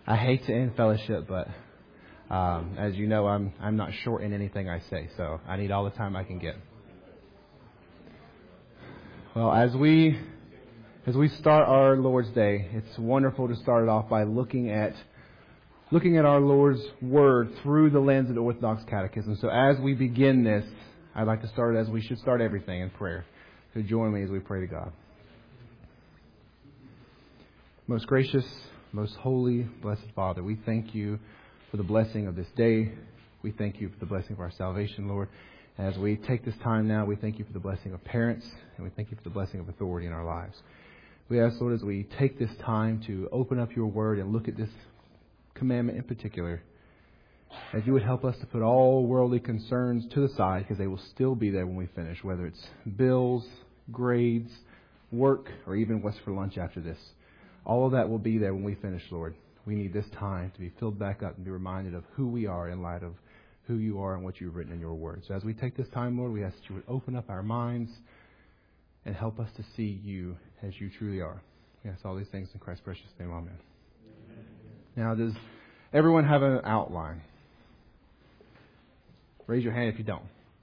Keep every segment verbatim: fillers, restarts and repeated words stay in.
I hate to end fellowship, but um, as you know, I'm I'm not short in anything I say, so I need all the time I can get. Well, as we as we start our Lord's Day, it's wonderful to start it off by looking at looking at our Lord's Word through the lens of the Orthodox Catechism. So as we begin this, I'd like to start as we should start everything in prayer. So join me as we pray to God. Most gracious, most holy, blessed Father, we thank you for the blessing of this day. We thank you for the blessing of our salvation, Lord. As we take this time now, we thank you for the blessing of parents, and we thank you for the blessing of authority in our lives. We ask, Lord, as we take this time to open up your word and look at this commandment in particular, that you would help us to put all worldly concerns to the side, because they will still be there when we finish, whether it's bills, grades, work, or even what's for lunch after this. All of that will be there when we finish, Lord. We need this time to be filled back up and be reminded of who we are in light of who you are and what you've written in your word. So as we take this time, Lord, we ask that you would open up our minds and help us to see you as you truly are. We ask all these things in Christ's precious name. Amen. Amen. Now, does everyone have an outline? Raise your hand if you don't.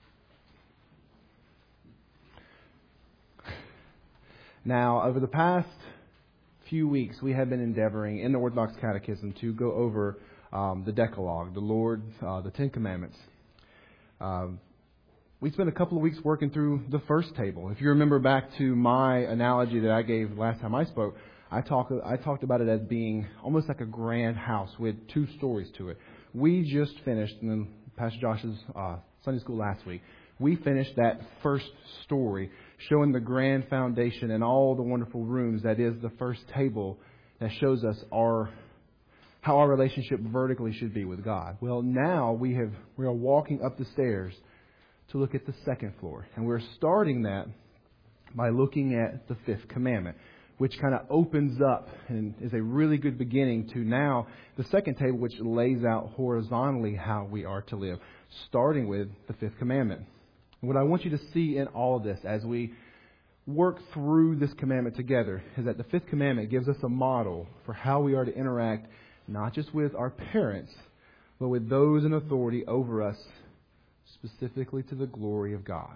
Now, over the past few weeks, we have been endeavoring in the Orthodox Catechism to go over um, the Decalogue, the Lord, uh, the Ten Commandments. Um, we spent a couple of weeks working through the first table. If you remember back to my analogy that I gave last time I spoke, I, talk, I talked about it as being almost like a grand house with two stories to it. We just finished, in Pastor Josh's uh, Sunday school last week, we finished that first story, showing the grand foundation and all the wonderful rooms that is the first table that shows us our how our relationship vertically should be with God. Well, now we have we are walking up the stairs to look at the second floor, and we're starting that by looking at the fifth commandment, which kind of opens up and is a really good beginning to now the second table, which lays out horizontally how we are to live, starting with the fifth commandment. What I want you to see in all of this as we work through this commandment together is that the fifth commandment gives us a model for how we are to interact not just with our parents, but with those in authority over us, specifically to the glory of God.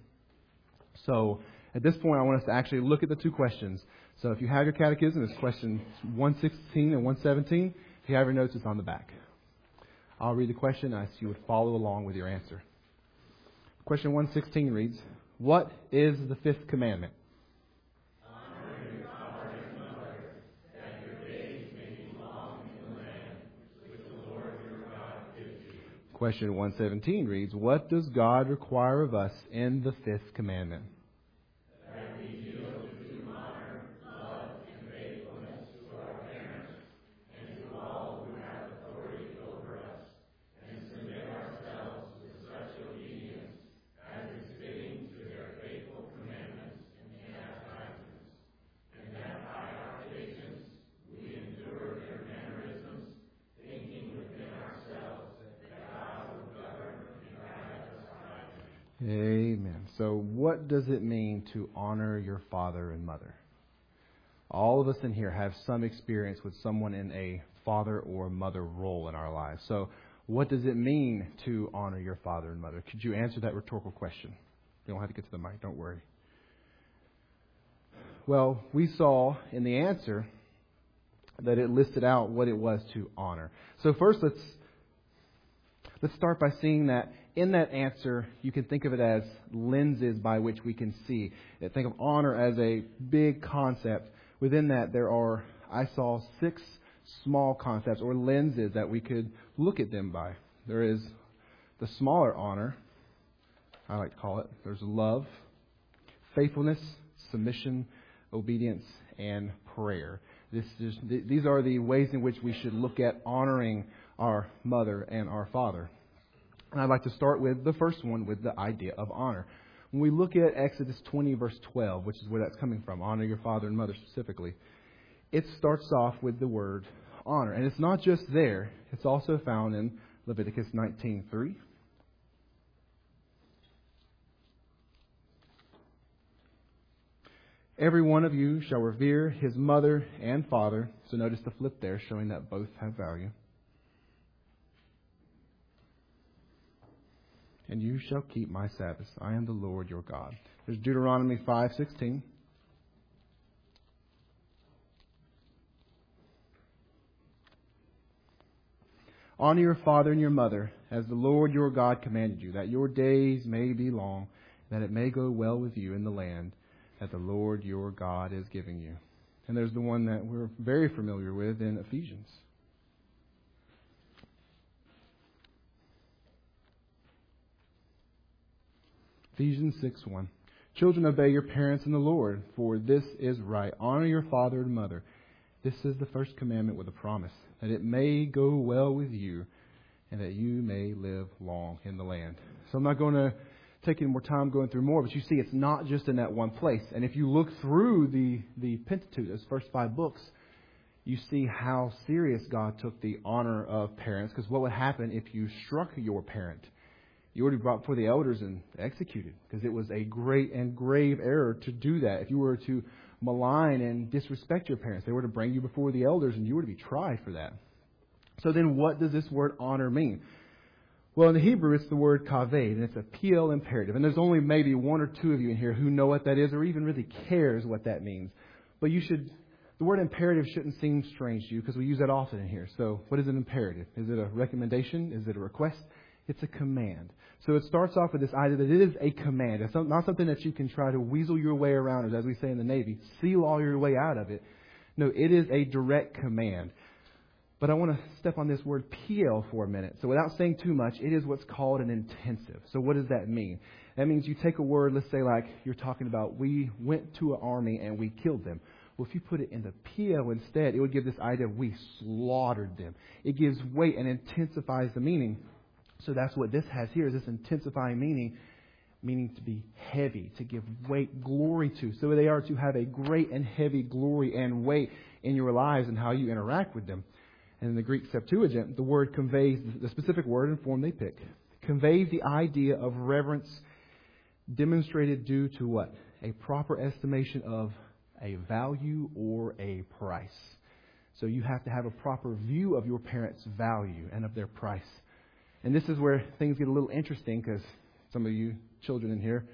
So at this point, I want us to actually look at the two questions. So if you have your catechism, it's questions one sixteen and one seventeen. If you have your notes, it's on the back. I'll read the question and you would follow along with your answer. Question one sixteen reads, what is the fifth commandment? Honor your father and mother, that your days may be long in the land which the Lord your God gives you. Question one seventeen reads, what does God require of us in the fifth commandment? That we yield to honor, love, and faithfulness to our parents and to all who have authority over us, and submit ourselves with such obedience as is fitting to their faithful commandments and chastisements, and that by our patience we endure their mannerisms, thinking within ourselves that God will govern and guide us rightly. Amen. So what does it mean to honor your father and mother? All of us in here have some experience with someone in a father or mother role in our lives. So what does it mean to honor your father and mother? Could you answer that rhetorical question? You don't have to get to the mic, don't worry. Well, we saw in the answer that it listed out what it was to honor. So first, let's let's start by seeing that in that answer, you can think of it as lenses by which we can see. Think of honor as a big concept. Within that, there are, I saw six small concepts or lenses that we could look at them by. There is the smaller honor, I like to call it. There's love, faithfulness, submission, obedience, and prayer. This is, these are the ways in which we should look at honoring our mother and our father. And I'd like to start with the first one, with the idea of honor. When we look at Exodus twenty, verse twelve, which is where that's coming from, honor your father and mother specifically, it starts off with the word honor. And it's not just there. It's also found in Leviticus nineteen three. Every one of you shall revere his mother and father. So notice the flip there, showing that both have value. And you shall keep my Sabbaths. I am the Lord your God. There's Deuteronomy five sixteen. Honor your father and your mother, as the Lord your God commanded you, that your days may be long, that it may go well with you in the land that the Lord your God is giving you. And there's the one that we're very familiar with in Ephesians. Ephesians six one. Children, obey your parents in the Lord, for this is right. Honor your father and mother. This is the first commandment with a promise, that it may go well with you and that you may live long in the land. So I'm not going to take any more time going through more, but you see it's not just in that one place. And if you look through the, the Pentateuch, those first five books, you see how serious God took the honor of parents. Because what would happen if you struck your parent? You would be brought before the elders and executed, because it was a great and grave error to do that. If you were to malign and disrespect your parents, they were to bring you before the elders and you were to be tried for that. So then what does this word honor mean? Well, in the Hebrew, it's the word kaved, and it's a P L imperative. And there's only maybe one or two of you in here who know what that is or even really cares what that means. But you should, the word imperative shouldn't seem strange to you because we use that often in here. So what is an imperative? Is it a recommendation? Is it a request? It's a command. So it starts off with this idea that it is a command. It's not something that you can try to weasel your way around, or as we say in the Navy, seal all your way out of it. No, it is a direct command. But I want to step on this word P L for a minute. So without saying too much, it is what's called an intensive. So what does that mean? That means you take a word, let's say like you're talking about, we went to an army and we killed them. Well, if you put it in the P L instead, it would give this idea of we slaughtered them. It gives weight and intensifies the meaning. So that's what this has here, is this intensifying meaning, meaning to be heavy, to give weight, glory to. So they are to have a great and heavy glory and weight in your lives and how you interact with them. And in the Greek Septuagint, the word conveys, the specific word and form they pick, conveys the idea of reverence demonstrated due to what? A proper estimation of a value or a price. So you have to have a proper view of your parents' value and of their price. And this is where things get a little interesting, because some of you children in here,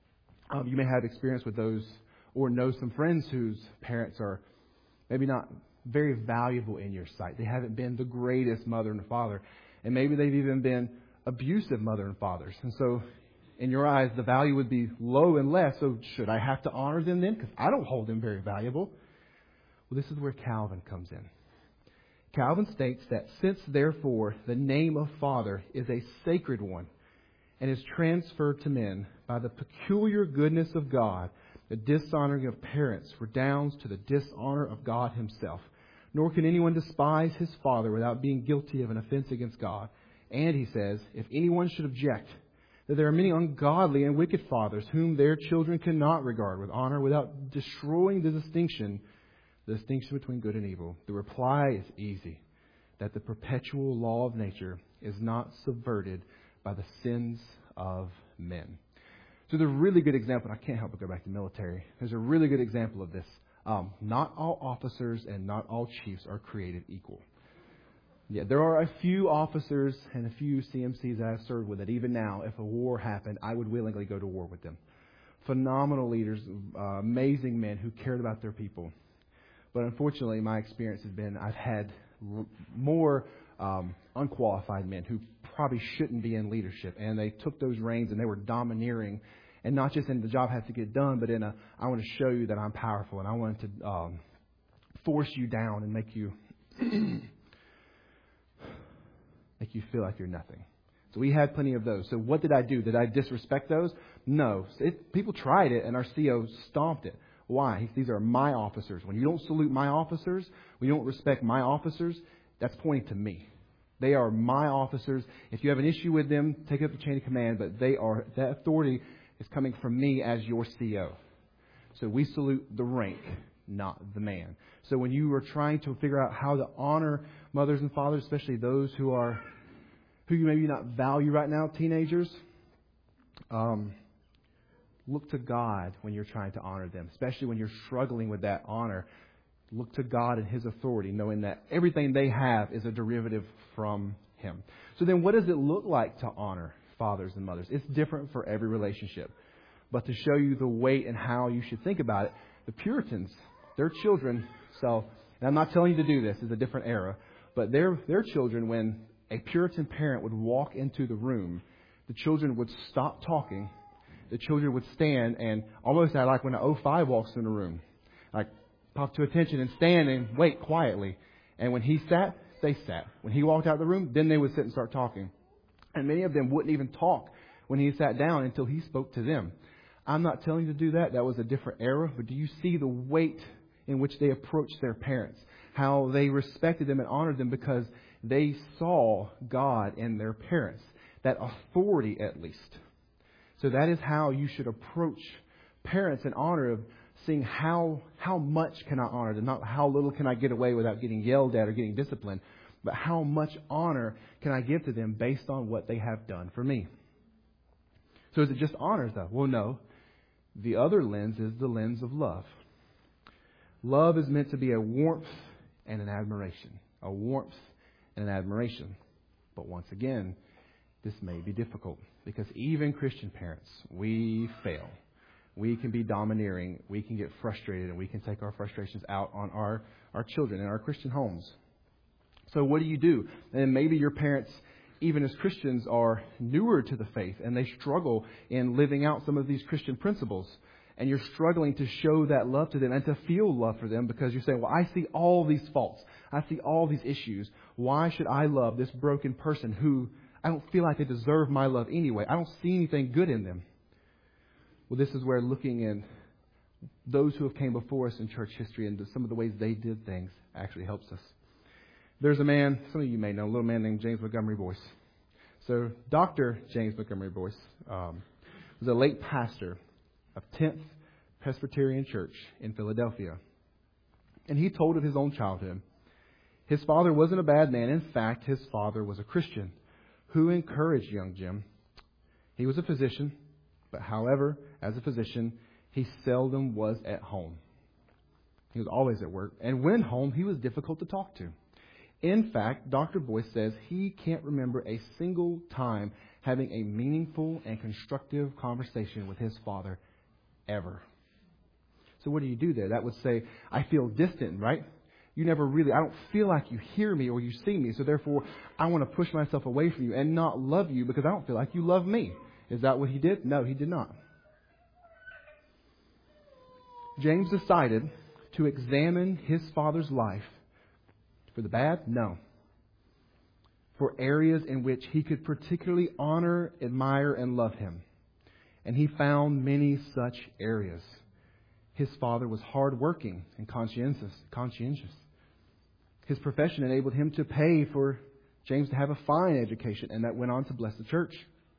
um, you may have experience with those or know some friends whose parents are maybe not very valuable in your sight. They haven't been the greatest mother and father. And maybe they've even been abusive mother and fathers. And so in your eyes, the value would be low and less. So should I have to honor them then? Because I don't hold them very valuable. Well, this is where Calvin comes in. Calvin states that since, therefore, the name of Father is a sacred one and is transferred to men by the peculiar goodness of God, the dishonoring of parents redounds to the dishonor of God Himself. Nor can anyone despise his father without being guilty of an offense against God. And, he says, if anyone should object that there are many ungodly and wicked fathers whom their children cannot regard with honor without destroying the distinction The distinction between good and evil, the reply is easy, that the perpetual law of nature is not subverted by the sins of men. So there's a really good example, and I can't help but go back to the military. There's a really good example of this. Um, not all officers and not all chiefs are created equal. Yeah, there are a few officers and a few C M Cs that I've served with that even now, if a war happened, I would willingly go to war with them. Phenomenal leaders, uh, amazing men who cared about their people. But unfortunately, my experience has been I've had r- more um, unqualified men who probably shouldn't be in leadership. And they took those reins and they were domineering. And not just in the job has to get done, but in a, I want to show you that I'm powerful. And I want to um, force you down and make you make you feel like you're nothing. So we had plenty of those. So what did I do? Did I disrespect those? No. It, people tried it and our C O stomped it. Why? These are my officers. When you don't salute my officers, when you don't respect my officers, that's pointing to me. They are my officers. If you have an issue with them, take it up the chain of command. But they are that authority is coming from me as your C O. So we salute the rank, not the man. So when you are trying to figure out how to honor mothers and fathers, especially those who are who you maybe not value right now, teenagers, um, look to God when you're trying to honor them, especially when you're struggling with that honor. Look to God and His authority, knowing that everything they have is a derivative from Him. So then what does it look like to honor fathers and mothers? It's different for every relationship. But to show you the weight and how you should think about it, the Puritans, their children, so, and I'm not telling you to do this, it's a different era, but their their children, when a Puritan parent would walk into the room, the children would stop talking. The children would stand and almost act like when an oh five walks in the room. Like, pop to attention and stand and wait quietly. And when he sat, they sat. When he walked out of the room, then they would sit and start talking. And many of them wouldn't even talk when he sat down until he spoke to them. I'm not telling you to do that. That was a different era. But do you see the weight in which they approached their parents? How they respected them and honored them because they saw God in their parents. That authority, at least. So that is how you should approach parents in honor of seeing how how much can I honor them, not how little can I get away without getting yelled at or getting disciplined, but how much honor can I give to them based on what they have done for me. So is it just honor, though? Well, no. The other lens is the lens of love. Love is meant to be a warmth and an admiration. A warmth and an admiration. But once again, this may be difficult because even Christian parents, we fail. We can be domineering. We can get frustrated, and we can take our frustrations out on our, our children in our Christian homes. So what do you do? And maybe your parents, even as Christians, are newer to the faith, and they struggle in living out some of these Christian principles. And you're struggling to show that love to them and to feel love for them because you're saying, well, I see all these faults. I see all these issues. Why should I love this broken person who I don't feel like they deserve my love anyway? I don't see anything good in them. Well, this is where looking in those who have came before us in church history and some of the ways they did things actually helps us. There's a man, some of you may know, a little man named James Montgomery Boyce. So Doctor James Montgomery Boyce um, was a late pastor of tenth Presbyterian Church in Philadelphia. And he told of his own childhood. His father wasn't a bad man. In fact, his father was a Christian who encouraged young Jim. He was a physician, but however, as a physician, he seldom was at home. He was always at work. And when home, he was difficult to talk to. In fact, Doctor Boyce says he can't remember a single time having a meaningful and constructive conversation with his father ever. So what do you do there? That would say, I feel distant, right? You never really, I don't feel like you hear me or you see me. So therefore, I want to push myself away from you and not love you because I don't feel like you love me. Is that what he did? No, he did not. James decided to examine his father's life. For the bad? No. For areas in which he could particularly honor, admire, and love him. And he found many such areas. His father was hardworking and conscientious. conscientious. His profession enabled him to pay for James to have a fine education, and that went on to bless the church.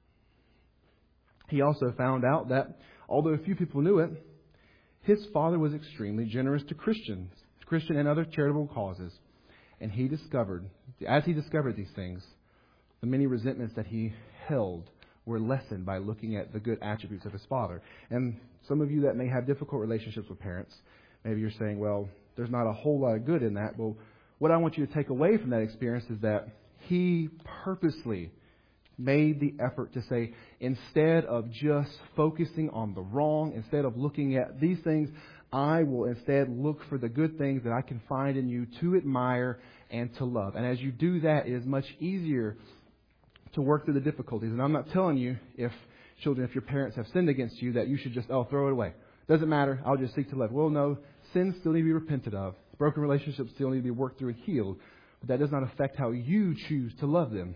He also found out that, although a few people knew it, his father was extremely generous to Christians, Christian and other charitable causes. And he discovered, as he discovered these things, the many resentments that he held were lessened by looking at the good attributes of his father. And some of you that may have difficult relationships with parents, maybe you're saying, well, there's not a whole lot of good in that. Well, what I want you to take away from that experience is that he purposely made the effort to say, instead of just focusing on the wrong, instead of looking at these things, I will instead look for the good things that I can find in you to admire and to love. And as you do that, it is much easier to work through the difficulties. And I'm not telling you, if children, if your parents have sinned against you, that you should just, oh, throw it away. Doesn't matter. I'll just seek to love. Well, no, sins still need to be repented of. Broken relationships still need to be worked through and healed. But that does not affect how you choose to love them.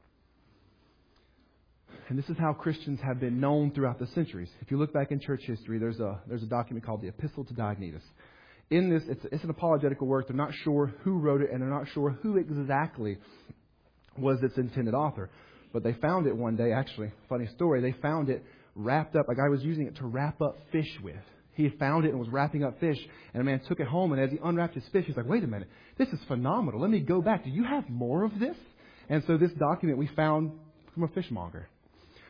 And this is how Christians have been known throughout the centuries. If you look back in church history, there's a there's a document called the Epistle to Diognetus. In this, it's, it's an apologetical work. They're not sure who wrote it, and they're not sure who exactly was its intended author. But they found it one day, actually, funny story, they found it wrapped up. A guy was using it to wrap up fish with. He had found it and was wrapping up fish, and a man took it home, and as he unwrapped his fish, he's like, wait a minute, this is phenomenal. Let me go back. Do you have more of this? And so this document we found from a fishmonger.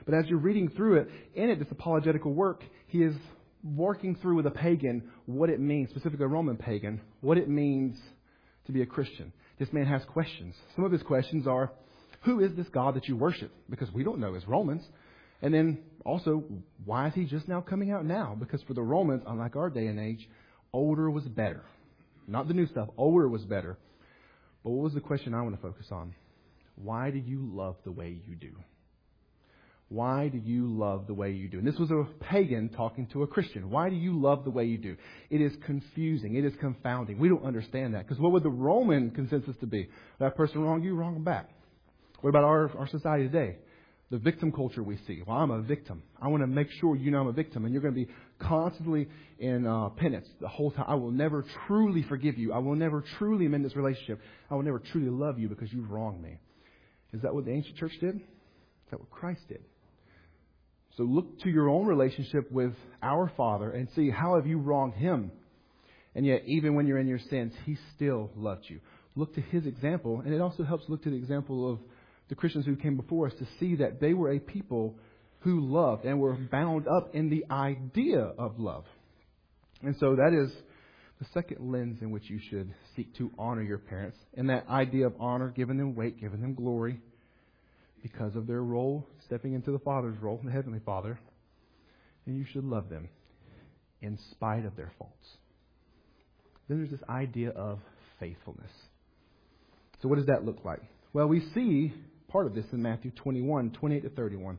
But as you're reading through it, in it, this apologetical work, he is working through with a pagan what it means, specifically a Roman pagan, what it means to be a Christian. This man has questions. Some of his questions are, who is this God that you worship? Because we don't know as Romans. And then also, why is he just now coming out now? Because for the Romans, unlike our day and age, older was better. Not the new stuff. Older was better. But what was the question I want to focus on? Why do you love the way you do? Why do you love the way you do? And this was a pagan talking to a Christian. Why do you love the way you do? It is confusing. It is confounding. We don't understand that. Because what would the Roman consensus to be? That person wronged you, wrong them back. What about our, our society today? The victim culture we see. Well, I'm a victim. I want to make sure you know I'm a victim. And you're going to be constantly in uh, penance the whole time. I will never truly forgive you. I will never truly amend this relationship. I will never truly love you because you've wronged me. Is that what the ancient church did? Is that what Christ did? So look to your own relationship with our Father and see how have you wronged Him. And yet, even when you're in your sins, He still loved you. Look to His example. And it also helps look to the example of the Christians who came before us to see that they were a people who loved and were bound up in the idea of love. And so that is the second lens in which you should seek to honor your parents. And that idea of honor, giving them weight, giving them glory because of their role, stepping into the Father's role, the Heavenly Father. And you should love them in spite of their faults. Then there's this idea of faithfulness. So what does that look like? Well, we see part of this in Matthew twenty-one, twenty-eight to thirty-one.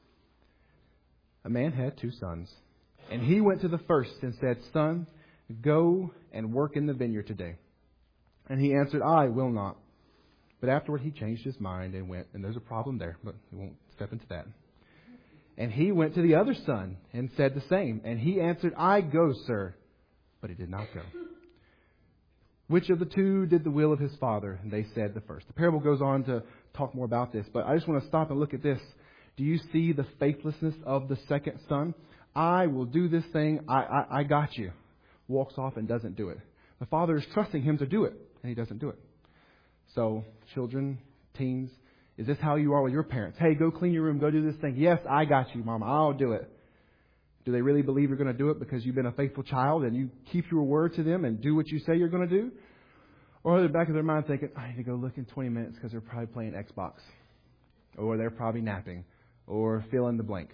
A man had two sons, and he went to the first and said, Son, go and work in the vineyard today. And he answered, I will not. But afterward he changed his mind and went. And there's a problem there, but we won't step into that. And he went to the other son and said the same. And he answered, I go, sir. But he did not go. Which of the two did the will of his father? And they said the first. The parable goes on to talk more about this, but I just want to stop and look at this. Do you see the faithlessness of the second son? I will do this thing. I, I, I got you. Walks off and doesn't do it. The father is trusting him to do it, and he doesn't do it. So, children, teens, is this how you are with your parents? Hey, go clean your room. Go do this thing. Yes, I got you, Mama. I'll do it. Do they really believe you're going to do it because you've been a faithful child and you keep your word to them and do what you say you're going to do? Or are they back of their mind thinking, I need to go look in twenty minutes because they're probably playing Xbox. Or they're probably napping. Or fill in the blank.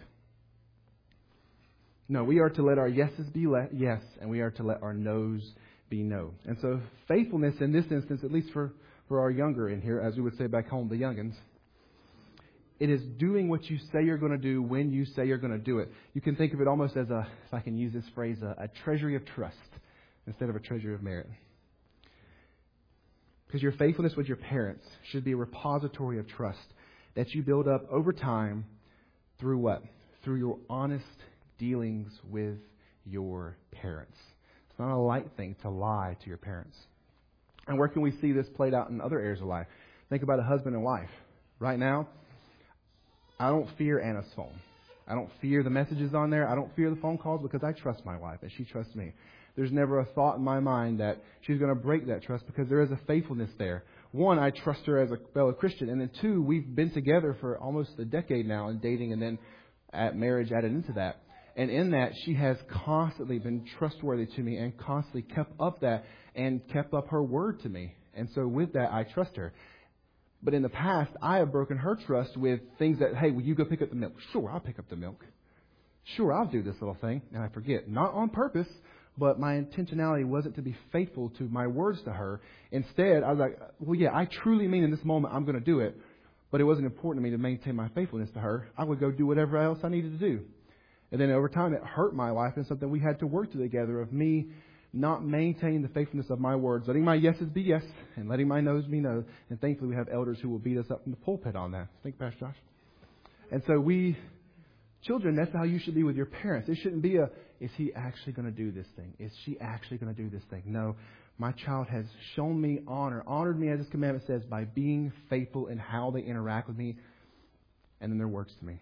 No, we are to let our yeses be let yes, and we are to let our no's be no. And so faithfulness in this instance, at least for, for our younger in here, as we would say back home, the youngins, it is doing what you say you're going to do when you say you're going to do it. You can think of it almost as a, if I can use this phrase, a, a treasury of trust instead of a treasury of merit. Because your faithfulness with your parents should be a repository of trust that you build up over time through what? Through your honest dealings with your parents. It's not a light thing to lie to your parents. And where can we see this played out in other areas of life? Think about a husband and wife. Right now, I don't fear Anna's phone. I don't fear the messages on there. I don't fear the phone calls because I trust my wife and she trusts me. There's never a thought in my mind that she's going to break that trust because there is a faithfulness there. One, I trust her as a fellow Christian. And then two, we've been together for almost a decade now and dating and then at marriage added into that. And in that, she has constantly been trustworthy to me and constantly kept up that and kept up her word to me. And so with that, I trust her. But in the past, I have broken her trust with things that, hey, will you go pick up the milk? Sure, I'll pick up the milk. Sure, I'll do this little thing. And I forget. Not on purpose, but my intentionality wasn't to be faithful to my words to her. Instead, I was like, well, yeah, I truly mean in this moment I'm going to do it. But it wasn't important to me to maintain my faithfulness to her. I would go do whatever else I needed to do. And then over time, it hurt my life and something we had to work together of me not maintaining the faithfulness of my words, letting my yeses be yes and letting my no's be no. And thankfully, we have elders who will beat us up in the pulpit on that. Think, Pastor Josh. And so we, children, that's how you should be with your parents. It shouldn't be a, is he actually going to do this thing? Is she actually going to do this thing? No, my child has shown me honor, honored me as His commandment says, by being faithful in how they interact with me and in their works to me.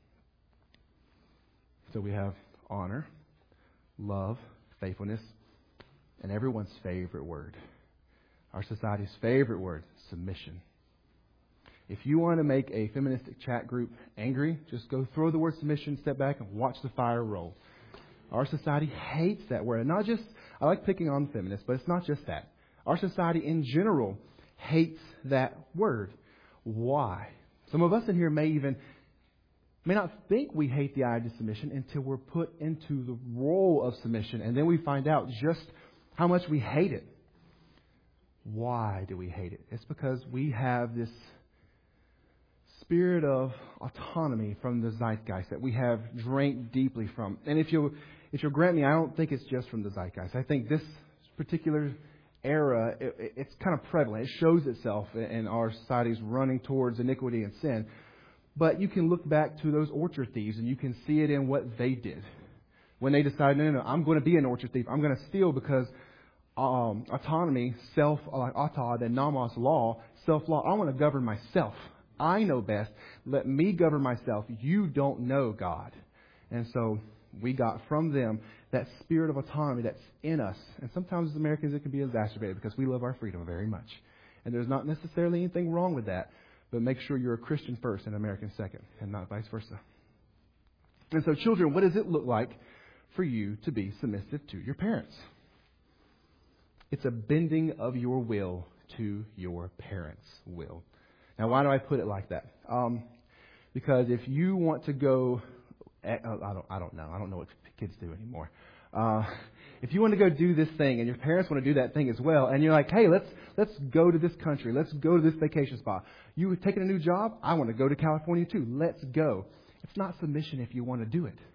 So we have honor, love, faithfulness, and everyone's favorite word. Our society's favorite word, submission. If you want to make a feministic chat group angry, just go throw the word submission, step back, and watch the fire roll. Our society hates that word. And not just, I like picking on feminists, but it's not just that. Our society in general hates that word. Why? Some of us in here may even, may not think we hate the idea of submission until we're put into the role of submission. And then we find out just how much we hate it. Why do we hate it? It's because we have this spirit of autonomy from the zeitgeist that we have drank deeply from. And if you'll, if you'll grant me, I don't think it's just from the zeitgeist. I think this particular era, it, it's kind of prevalent. It shows itself in our societies running towards iniquity and sin. But you can look back to those orchard thieves and you can see it in what they did. When they decided, no, no, no, I'm going to be an orchard thief. I'm going to steal because um, autonomy, self, like atad and nomos law, self-law, I want to govern myself. I know best. Let me govern myself. You don't know God. And so we got from them that spirit of autonomy that's in us. And sometimes as Americans it can be exacerbated because we love our freedom very much. And there's not necessarily anything wrong with that. But make sure you're a Christian first and an American second, and not vice versa. And so children, what does it look like for you to be submissive to your parents? It's a bending of your will to your parents' will. Now, why do I put it like that? Um, because if you want to go, I don't, I don't know. I don't know what kids do anymore. Uh, if you want to go do this thing and your parents want to do that thing as well, and you're like, hey, let's let's go to this country. Let's go to this vacation spot. You taking a new job? I want to go to California too. Let's go. It's not submission if you want to do it.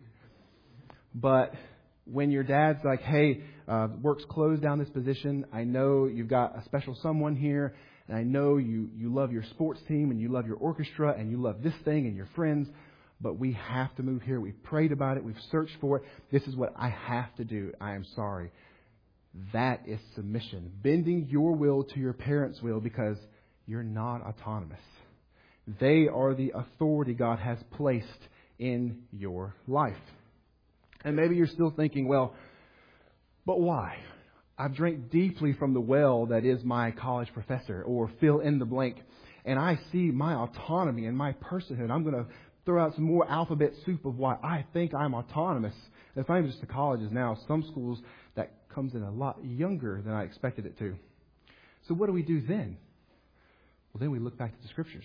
But when your dad's like, hey, uh, work's closed down this position. I know you've got a special someone here. And I know you, you love your sports team and you love your orchestra and you love this thing and your friends, but we have to move here. We've prayed about it. We've searched for it. This is what I have to do. I am sorry. That is submission. Bending your will to your parents' will because you're not autonomous. They are the authority God has placed in your life. And maybe you're still thinking, well, but why? I've drank deeply from the well that is my college professor, or fill in the blank. And I see my autonomy and my personhood. I'm going to throw out some more alphabet soup of why I think I'm autonomous. It's not even just the colleges now. Some schools that comes in a lot younger than I expected it to. So what do we do then? Well, then we look back to the Scriptures.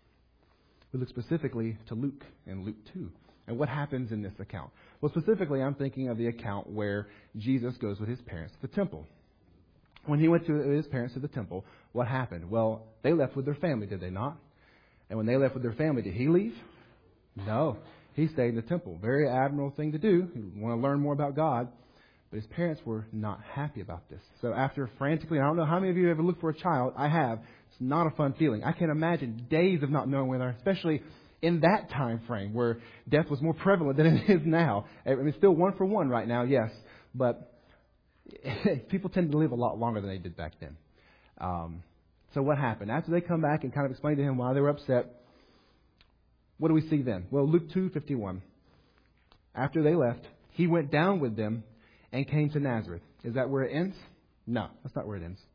We look specifically to Luke and Luke two. And what happens in this account? Well, specifically, I'm thinking of the account where Jesus goes with his parents to the temple. When he went to his parents to the temple, what happened? Well, they left with their family, did they not? And when they left with their family, did he leave? No. He stayed in the temple. Very admirable thing to do. You want to learn more about God. But his parents were not happy about this. So after frantically, I don't know how many of you ever looked for a child. I have. It's not a fun feeling. I can't imagine days of not knowing where they are, especially in that time frame where death was more prevalent than it is now. I mean, still one for one right now, yes. But people tend to live a lot longer than they did back then. Um, so what happened? After they come back and kind of explain to him why they were upset, what do we see then? Well, Luke two fifty-one. After they left, he went down with them and came to Nazareth. Is that where it ends? No, that's not where it ends.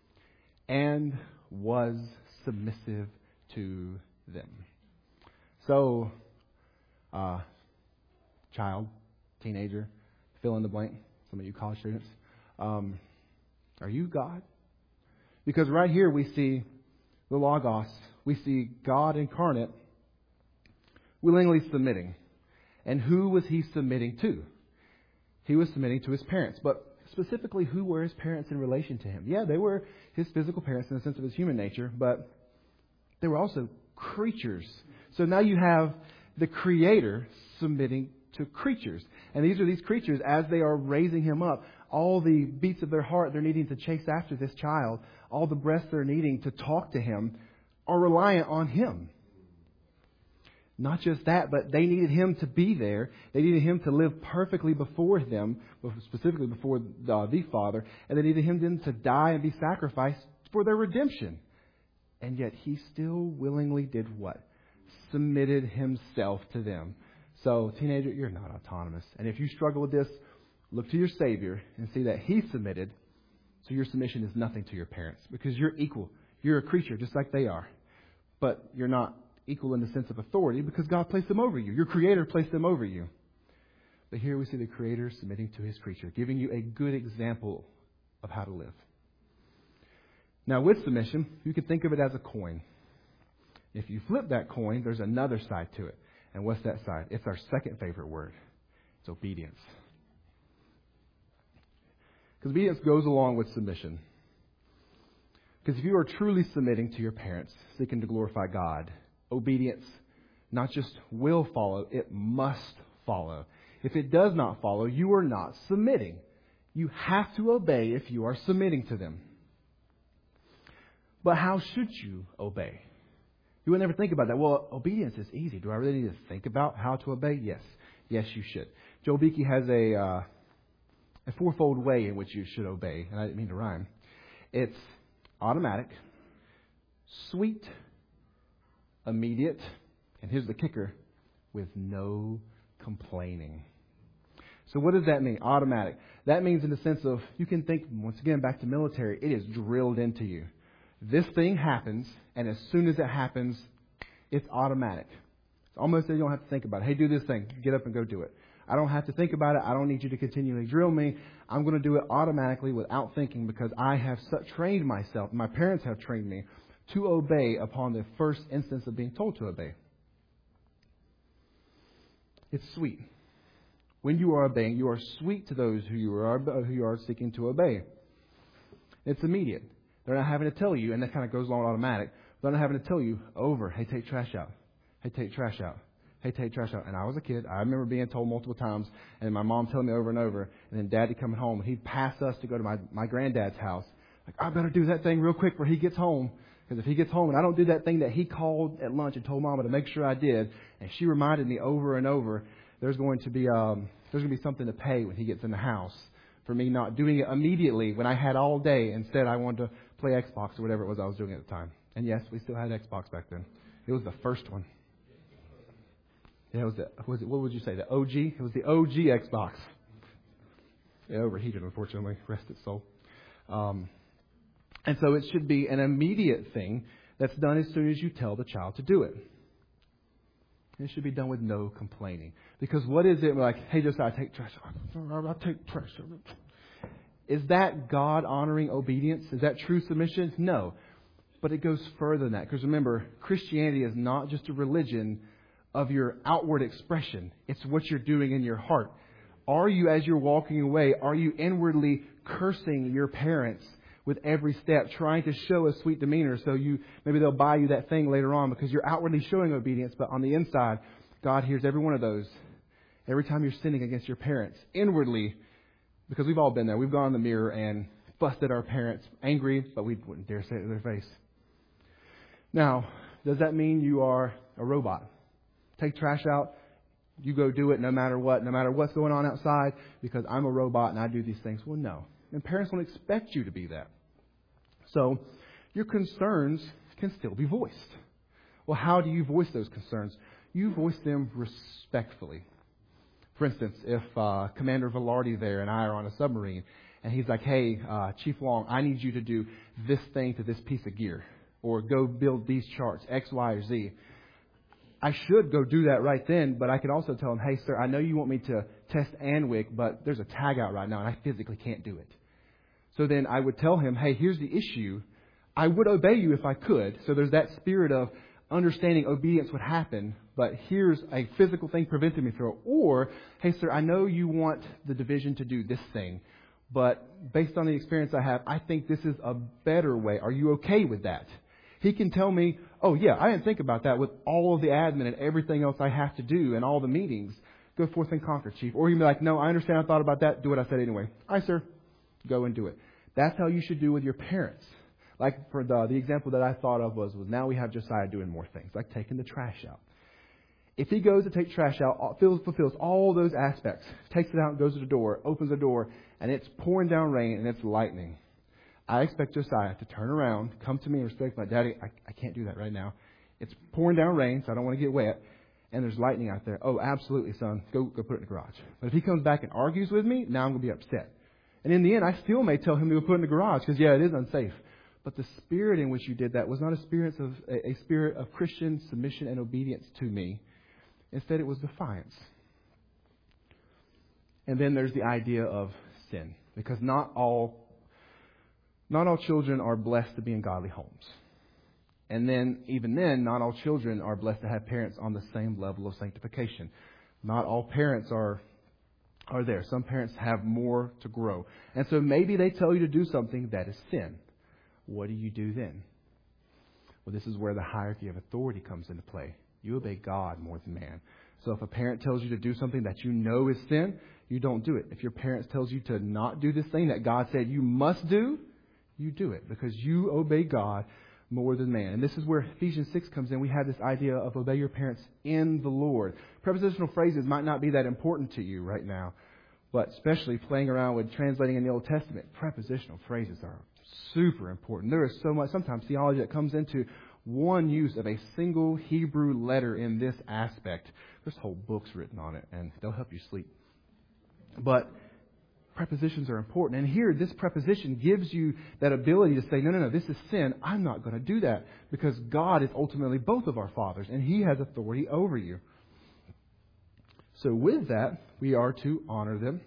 And was submissive to them. So, uh, child, teenager, fill in the blank, some of you college students, um, are you God? Because right here we see the Logos, we see God incarnate willingly submitting. And who was he submitting to? He was submitting to his parents. But specifically, who were his parents in relation to him? Yeah, they were his physical parents in the sense of his human nature, but they were also creatures. So now you have the Creator submitting to creatures. And these are these creatures, as they are raising him up, all the beats of their heart they're needing to chase after this child, all the breaths they're needing to talk to him, are reliant on him. Not just that, but they needed him to be there. They needed him to live perfectly before them, specifically before the, the Father. And they needed him then to die and be sacrificed for their redemption. And yet he still willingly did what? Submitted himself to them. So, teenager, you're not autonomous. And if you struggle with this, look to your Savior and see that he submitted. So your submission is nothing to your parents because you're equal. You're a creature just like they are. but you're not equal in the sense of authority because God placed them over you. Your Creator placed them over you. But here we see the Creator submitting to His creature, giving you a good example of how to live. Now, with submission, you can think of it as a coin. If you flip that coin, there's another side to it. And what's that side? It's our second favorite word. It's obedience. Because obedience goes along with submission. Because if you are truly submitting to your parents, seeking to glorify God, obedience not just will follow, it must follow. If it does not follow, you are not submitting. You have to obey if you are submitting to them. But how should you obey? You would never think about that. Well, obedience is easy. Do I really need to think about how to obey? Yes. Yes, you should. Joel Beakey has a uh, a fourfold way in which you should obey. And I didn't mean to rhyme. It's automatic, sweet, immediate, and here's the kicker, with no complaining. So what does that mean? Automatic. That means in the sense of, you can think, once again, back to military, it is drilled into you. This thing happens, and as soon as it happens, it's automatic. It's almost as you don't have to think about it. Hey, do this thing. Get up and go do it. I don't have to think about it. I don't need you to continually drill me. I'm going to do it automatically without thinking because I have such trained myself. My parents have trained me to obey upon the first instance of being told to obey. It's sweet. When you are obeying, you are sweet to those who you are who you are seeking to obey. It's immediate. They're not having to tell you, and that kind of goes along automatic. They're not having to tell you over, hey, take trash out. Hey, take trash out. Hey, take trash out. And I was a kid. I remember being told multiple times, and my mom telling me over and over, and then Daddy coming home, and he'd pass us to go to my, my granddad's house. Like, I better do that thing real quick before he gets home. Because if he gets home and I don't do that thing that he called at lunch and told Mama to make sure I did, and she reminded me over and over, there's going to be um, there's going to be something to pay when he gets in the house for me not doing it immediately when I had all day. Instead, I wanted to play Xbox or whatever it was I was doing at the time. And yes, we still had Xbox back then. It was the first one. Yeah, it was the, was it, what would you say, the O G? It was the O G Xbox. It overheated, unfortunately. Rest its soul. Um, and so it should be an immediate thing that's done as soon as you tell the child to do it. It should be done with no complaining. Because what is it like, hey, Josiah, take trash. I'll take trash. Is that God-honoring obedience? Is that true submission? No. But it goes further than that. Because remember, Christianity is not just a religion of your outward expression. It's what you're doing in your heart. Are you, as you're walking away, are you inwardly cursing your parents with every step, trying to show a sweet demeanor so you maybe they'll buy you that thing later on because you're outwardly showing obedience, but on the inside, God hears every one of those. Every time you're sinning against your parents, inwardly, because we've all been there. We've gone in the mirror and fussed at our parents, angry, but we wouldn't dare say it to their face. Now, does that mean you are a robot? Take trash out, you go do it no matter what, no matter what's going on outside, because I'm a robot and I do these things. Well, no. And parents don't expect you to be that. So your concerns can still be voiced. Well, how do you voice those concerns? You voice them respectfully. For instance, if uh, Commander Velarde there and I are on a submarine, and he's like, hey, uh, Chief Long, I need you to do this thing to this piece of gear, or go build these charts, X, Y, or Z. I should go do that right then, but I could also tell him, hey, sir, I know you want me to test Anwick, but there's a tag out right now, and I physically can't do it. So then I would tell him, hey, here's the issue. I would obey you if I could. So there's that spirit of understanding obedience would happen, but here's a physical thing preventing me from it. Or, hey, sir, I know you want the division to do this thing, but based on the experience I have, I think this is a better way. Are you okay with that? He can tell me, oh, yeah, I didn't think about that with all of the admin and everything else I have to do and all the meetings. Go forth and conquer, Chief. Or he can be like, no, I understand. I thought about that. Do what I said anyway. All right, sir. Go and do it. That's how you should do with your parents. Like for the the example that I thought of was, was now we have Josiah doing more things, like taking the trash out. If he goes to take trash out, fulfills, fulfills all those aspects, takes it out, goes to the door, opens the door, and it's pouring down rain and it's lightning, I expect Josiah to turn around, come to me and respect my daddy. I, I can't do that right now. It's pouring down rain, so I don't want to get wet. And there's lightning out there. Oh, absolutely, son. Go go put it in the garage. But if he comes back and argues with me, now I'm going to be upset. And in the end, I still may tell him to go put it in the garage because, yeah, it is unsafe. But the spirit in which you did that was not a spirit of a, a spirit of Christian submission and obedience to me. Instead, it was defiance. And then there's the idea of sin, because not all not all children are blessed to be in godly homes. And then, even then, not all children are blessed to have parents on the same level of sanctification. Not all parents are are there. Some parents have more to grow. And so maybe they tell you to do something that is sin. What do you do then? Well, this is where the hierarchy of authority comes into play. You obey God more than man. So if a parent tells you to do something that you know is sin, you don't do it. If your parents tells you to not do this thing that God said you must do, you do it because you obey God more than man. And this is where Ephesians six comes in. We have this idea of obey your parents in the Lord. Prepositional phrases might not be that important to you right now, but especially playing around with translating in the Old Testament, prepositional phrases are super important. There is so much, sometimes theology that comes into one use of a single Hebrew letter in this aspect. There's whole books written on it, and they'll help you sleep. But prepositions are important. And here, this preposition gives you that ability to say, no, no, no, this is sin. I'm not going to do that because God is ultimately both of our fathers, and He has authority over you. So with that, we are to honor them.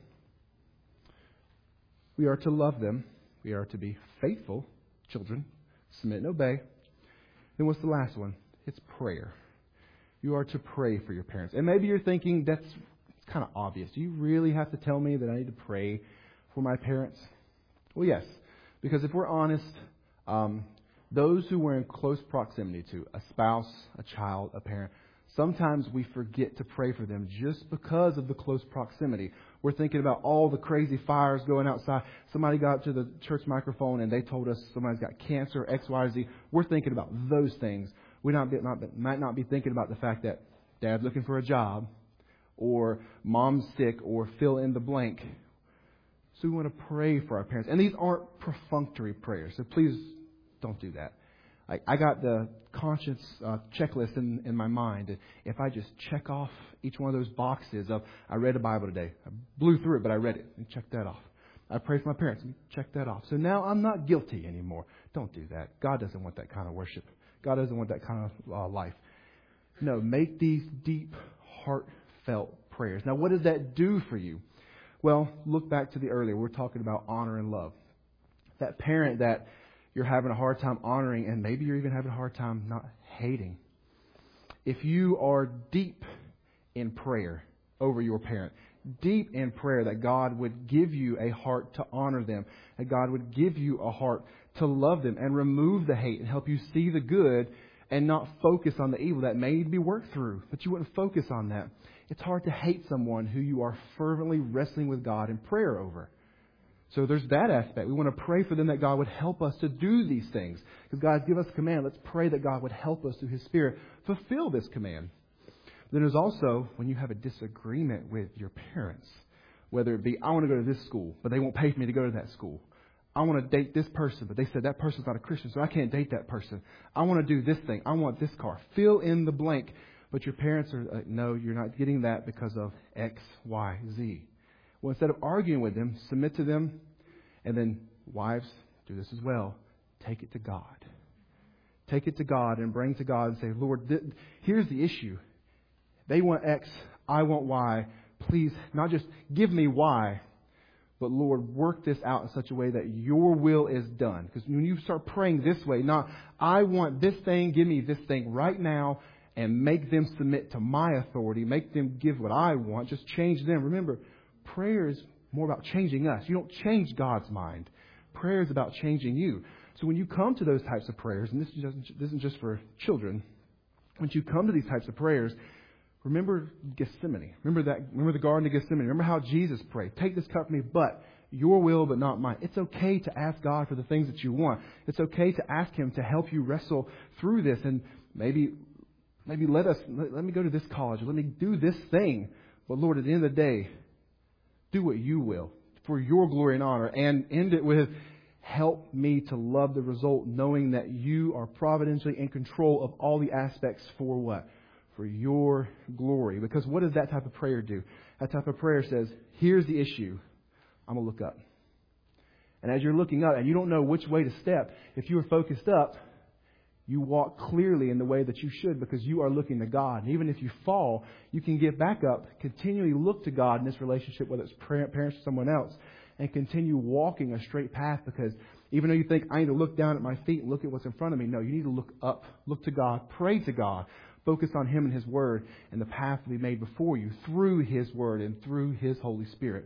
We are to love them. We are to be faithful children, submit and obey. Then what's the last one? It's prayer. You are to pray for your parents. And maybe you're thinking, that's kind of obvious. Do you really have to tell me that I need to pray for my parents? Well, yes. Because if we're honest, um, those who we're in close proximity to, a spouse, a child, a parent, sometimes we forget to pray for them just because of the close proximity. We're thinking about all the crazy fires going outside. Somebody got up to the church microphone and they told us somebody's got cancer, X, Y, Z. We're thinking about those things. We not be, not, might not be thinking about the fact that Dad's looking for a job, or Mom's sick, or fill in the blank. So we want to pray for our parents. And these aren't perfunctory prayers, so please don't do that. I, I got the conscience uh, checklist in, in my mind. If I just check off each one of those boxes of, I read the Bible today. I blew through it, but I read it. And check that off. I prayed for my parents. And check that off. So now I'm not guilty anymore. Don't do that. God doesn't want that kind of worship. God doesn't want that kind of uh, life. No, make these deep, heartfelt prayers. Now, what does that do for you? Well, look back to the earlier. We're talking about honor and love. That parent that you're having a hard time honoring, and maybe you're even having a hard time not hating. If you are deep in prayer over your parent, deep in prayer that God would give you a heart to honor them, that God would give you a heart to love them and remove the hate and help you see the good and not focus on the evil that may need to be worked through, but you wouldn't focus on that. It's hard to hate someone who you are fervently wrestling with God in prayer over. So there's that aspect. We want to pray for them that God would help us to do these things. Because God gives us a command. Let's pray that God would help us through His Spirit fulfill this command. Then there's also when you have a disagreement with your parents. Whether it be, I want to go to this school, but they won't pay for me to go to that school. I want to date this person, but they said that person's not a Christian, so I can't date that person. I want to do this thing. I want this car. Fill in the blank. But your parents are like, no, you're not getting that because of X, Y, Z. Well, instead of arguing with them, submit to them. And then, wives, do this as well. Take it to God. Take it to God and bring to God and say, Lord, th- here's the issue. They want X, I want Y. Please, not just give me Y, but Lord, work this out in such a way that your will is done. Because when you start praying this way, not, I want this thing, give me this thing right now, and make them submit to my authority, make them give what I want, just change them. Remember, prayer is more about changing us. You don't change God's mind. Prayer is about changing you. So when you come to those types of prayers, and this isn't just for children, when you come to these types of prayers, remember Gethsemane. Remember that. Remember the Garden of Gethsemane. Remember how Jesus prayed. Take this cup from me, but your will, but not mine. It's okay to ask God for the things that you want. It's okay to ask Him to help you wrestle through this, and maybe, maybe let us let, let me go to this college, or let me do this thing. But Lord, at the end of the day, do what you will for your glory and honor, and end it with, help me to love the result, knowing that you are providentially in control of all the aspects for what? For your glory. Because what does that type of prayer do? That type of prayer says, here's the issue. I'm going to look up. And as you're looking up and you don't know which way to step, if you are focused up, you walk clearly in the way that you should because you are looking to God. And even if you fall, you can get back up, continually look to God in this relationship, whether it's parents or someone else, and continue walking a straight path because even though you think, I need to look down at my feet and look at what's in front of me, no, you need to look up, look to God, pray to God, focus on Him and His Word, and the path will be made before you through His Word and through His Holy Spirit.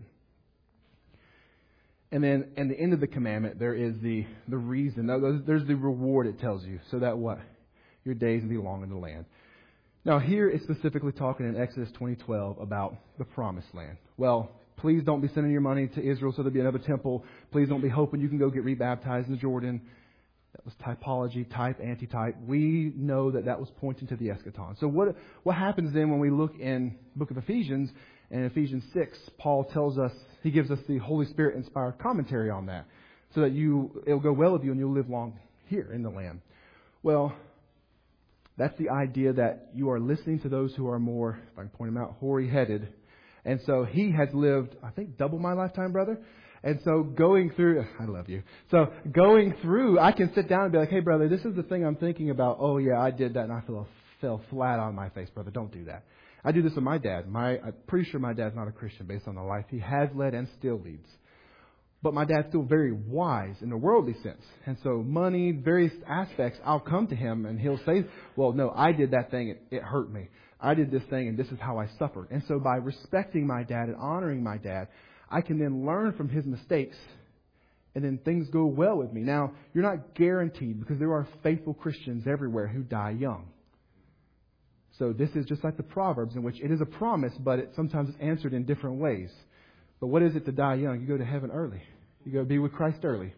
And then at the end of the commandment, there is the, the reason. There's the reward it tells you. So that what? Your days will be long in the land. Now here it's specifically talking in Exodus twenty twelve about the promised land. Well, please don't be sending your money to Israel so there'll be another temple. Please don't be hoping you can go get rebaptized in the Jordan. That was typology, type, anti-type. We know that that was pointing to the eschaton. So what what happens then when we look in the book of Ephesians, and in Ephesians six, Paul tells us, he gives us the Holy Spirit inspired commentary on that so that you it'll go well with you and you'll live long here in the land. Well, that's the idea that you are listening to those who are more, if I can point them out, hoary-headed. And so he has lived, I think, double my lifetime, brother. And so going through, I love you. So going through, I can sit down and be like, hey, brother, this is the thing I'm thinking about. Oh, yeah, I did that and I fell, fell flat on my face, brother. Don't do that. I do this with my dad. My, I'm pretty sure my dad's not a Christian based on the life he has led and still leads. But my dad's still very wise in a worldly sense. And so money, various aspects, I'll come to him and he'll say, well, no, I did that thing. It, it hurt me. I did this thing and this is how I suffered. And so by respecting my dad and honoring my dad, I can then learn from his mistakes and then things go well with me. Now, you're not guaranteed because there are faithful Christians everywhere who die young. So this is just like the Proverbs in which it is a promise, but it sometimes is answered in different ways. But what is it to die young? You go to heaven early. You go be with Christ early.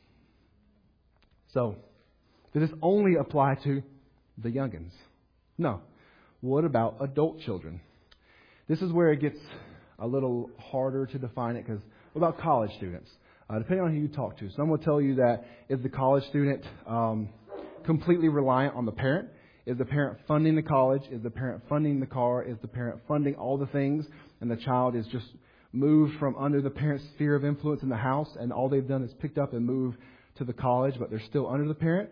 So, does this only apply to the youngins? No. What about adult children? This is where it gets a little harder to define it because what about college students? Uh, depending on who you talk to. Some will tell you that is the college student um, completely reliant on the parent? Is the parent funding the college? Is the parent funding the car? Is the parent funding all the things? And the child is just moved from under the parent's sphere of influence in the house and all they've done is picked up and moved to the college, but they're still under the parent.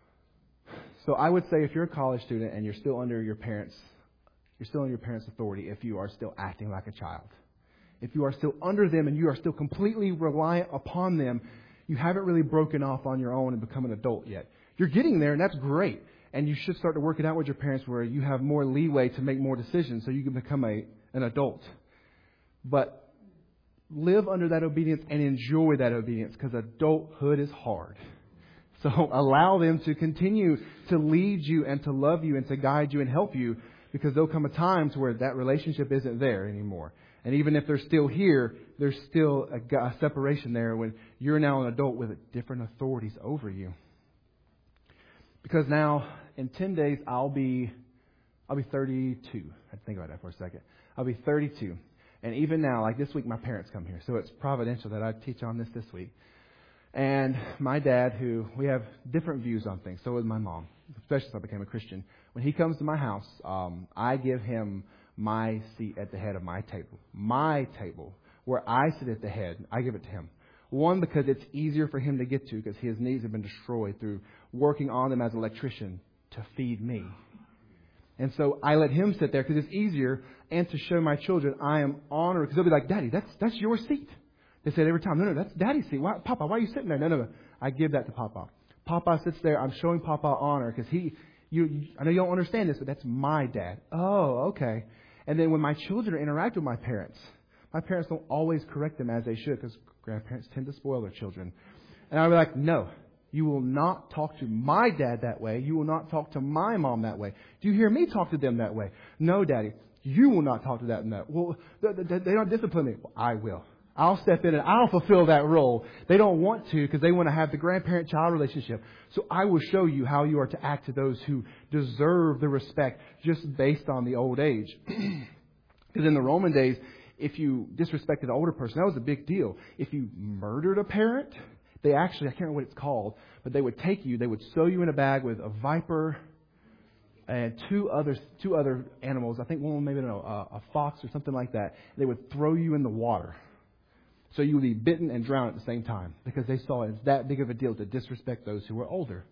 So I would say if you're a college student and you're still under your parents, you're still under your parents' authority if you are still acting like a child. If you are still under them and you are still completely reliant upon them, you haven't really broken off on your own and become an adult yet. You're getting there and that's great. And you should start to work it out with your parents where you have more leeway to make more decisions so you can become a an adult. But live under that obedience and enjoy that obedience because adulthood is hard. So allow them to continue to lead you and to love you and to guide you and help you because there'll come a time to where that relationship isn't there anymore. And even if they're still here, there's still a, a separation there when you're now an adult with different authorities over you. Because now, in ten days, I'll be, I'll be thirty-two. I had to think about that for a second. I'll be thirty-two. And even now, like this week, my parents come here. So it's providential that I teach on this this week. And my dad, who, we have different views on things. So is my mom, especially since I became a Christian. When he comes to my house, um, I give him my seat at the head of my table. My table, where I sit at the head, I give it to him. One, because it's easier for him to get to because his knees have been destroyed through working on them as an electrician to feed me. And so I let him sit there because it's easier and to show my children I am honored because they'll be like, Daddy, that's that's your seat. They say it every time. No, no, that's Daddy's seat. Why, Papa, why are you sitting there? No, no, no. I give that to Papa. Papa sits there. I'm showing Papa honor because he, you, you, I know you don't understand this, but that's my dad. Oh, okay. And then when my children interact with my parents, my parents don't always correct them as they should because grandparents tend to spoil their children. And I'll be like, no, you will not talk to my dad that way. You will not talk to my mom that way. Do you hear me talk to them that way? No, Daddy, you will not talk to that in that. Well, they, they don't discipline me. Well, I will. I'll step in and I'll fulfill that role. They don't want to because they want to have the grandparent-child relationship. So I will show you how you are to act to those who deserve the respect just based on the old age. Because in the Roman days, if you disrespected an older person, that was a big deal. If you murdered a parent, they actually, I can't remember what it's called, but they would take you, they would sew you in a bag with a viper and two other two other animals. I think one maybe a, a fox or something like that. They would throw you in the water. So you will be bitten and drowned at the same time because they saw it's that big of a deal to disrespect those who were older.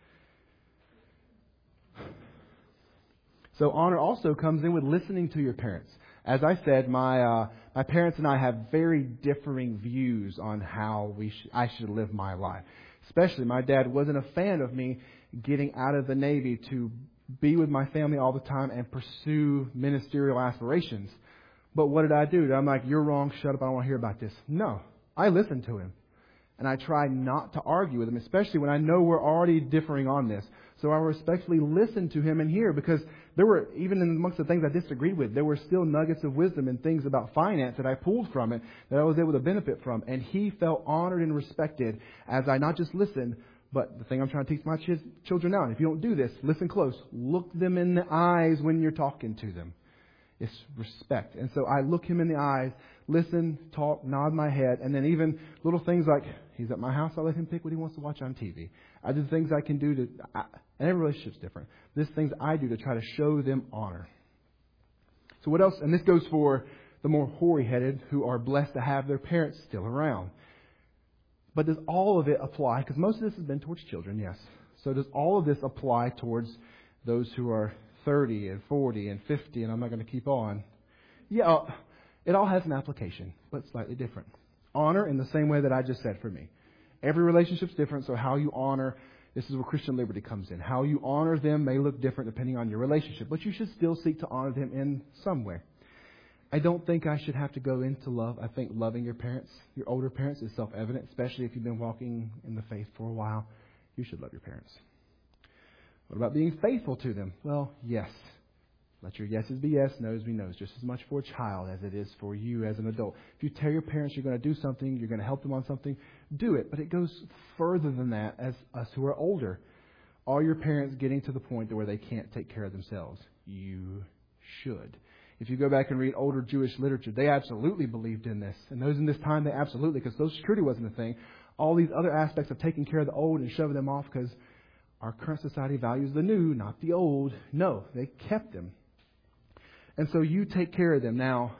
So honor also comes in with listening to your parents. As I said, my uh, my parents and I have very differing views on how we sh- I should live my life. Especially, my dad wasn't a fan of me getting out of the Navy to be with my family all the time and pursue ministerial aspirations. But what did I do? I'm like, you're wrong, shut up, I don't want to hear about this. No, I listened to him. And I try not to argue with him, especially when I know we're already differing on this. So I respectfully listen to him and hear, because there were, even amongst the things I disagreed with, there were still nuggets of wisdom and things about finance that I pulled from it that I was able to benefit from. And he felt honored and respected as I not just listened, but the thing I'm trying to teach my ch- children now, if you don't do this, listen close. Look them in the eyes when you're talking to them. It's respect. And so I look him in the eyes, listen, talk, nod my head, and then even little things like, he's at my house, I let him pick what he wants to watch on T V. I do things I can do to, I, and every relationship's different. There's things I do to try to show them honor. So what else? And this goes for the more hoary-headed who are blessed to have their parents still around. But does all of it apply? Because most of this has been towards children, yes. So does all of this apply towards those who are thirty and forty and fifty, and I'm not going to keep on? Yeah, it all has an application, but slightly different. Honor in the same way that I just said for me. Every relationship's different, so how you honor, this is where Christian liberty comes in. How you honor them may look different depending on your relationship, but you should still seek to honor them in some way. I don't think I should have to go into love. I think loving your parents, your older parents, is self-evident, especially if you've been walking in the faith for a while. You should love your parents. What about being faithful to them? Well, yes. Let your yeses be yes, noes be noes, just as much for a child as it is for you as an adult. If you tell your parents you're going to do something, you're going to help them on something, do it. But it goes further than that as us who are older. Are your parents getting to the point to where they can't take care of themselves? You should. If you go back and read older Jewish literature, they absolutely believed in this. And those in this time, they absolutely, because Social Security wasn't a thing. All these other aspects of taking care of the old and shoving them off because our current society values the new, not the old. No, they kept them. And so you take care of them. Now,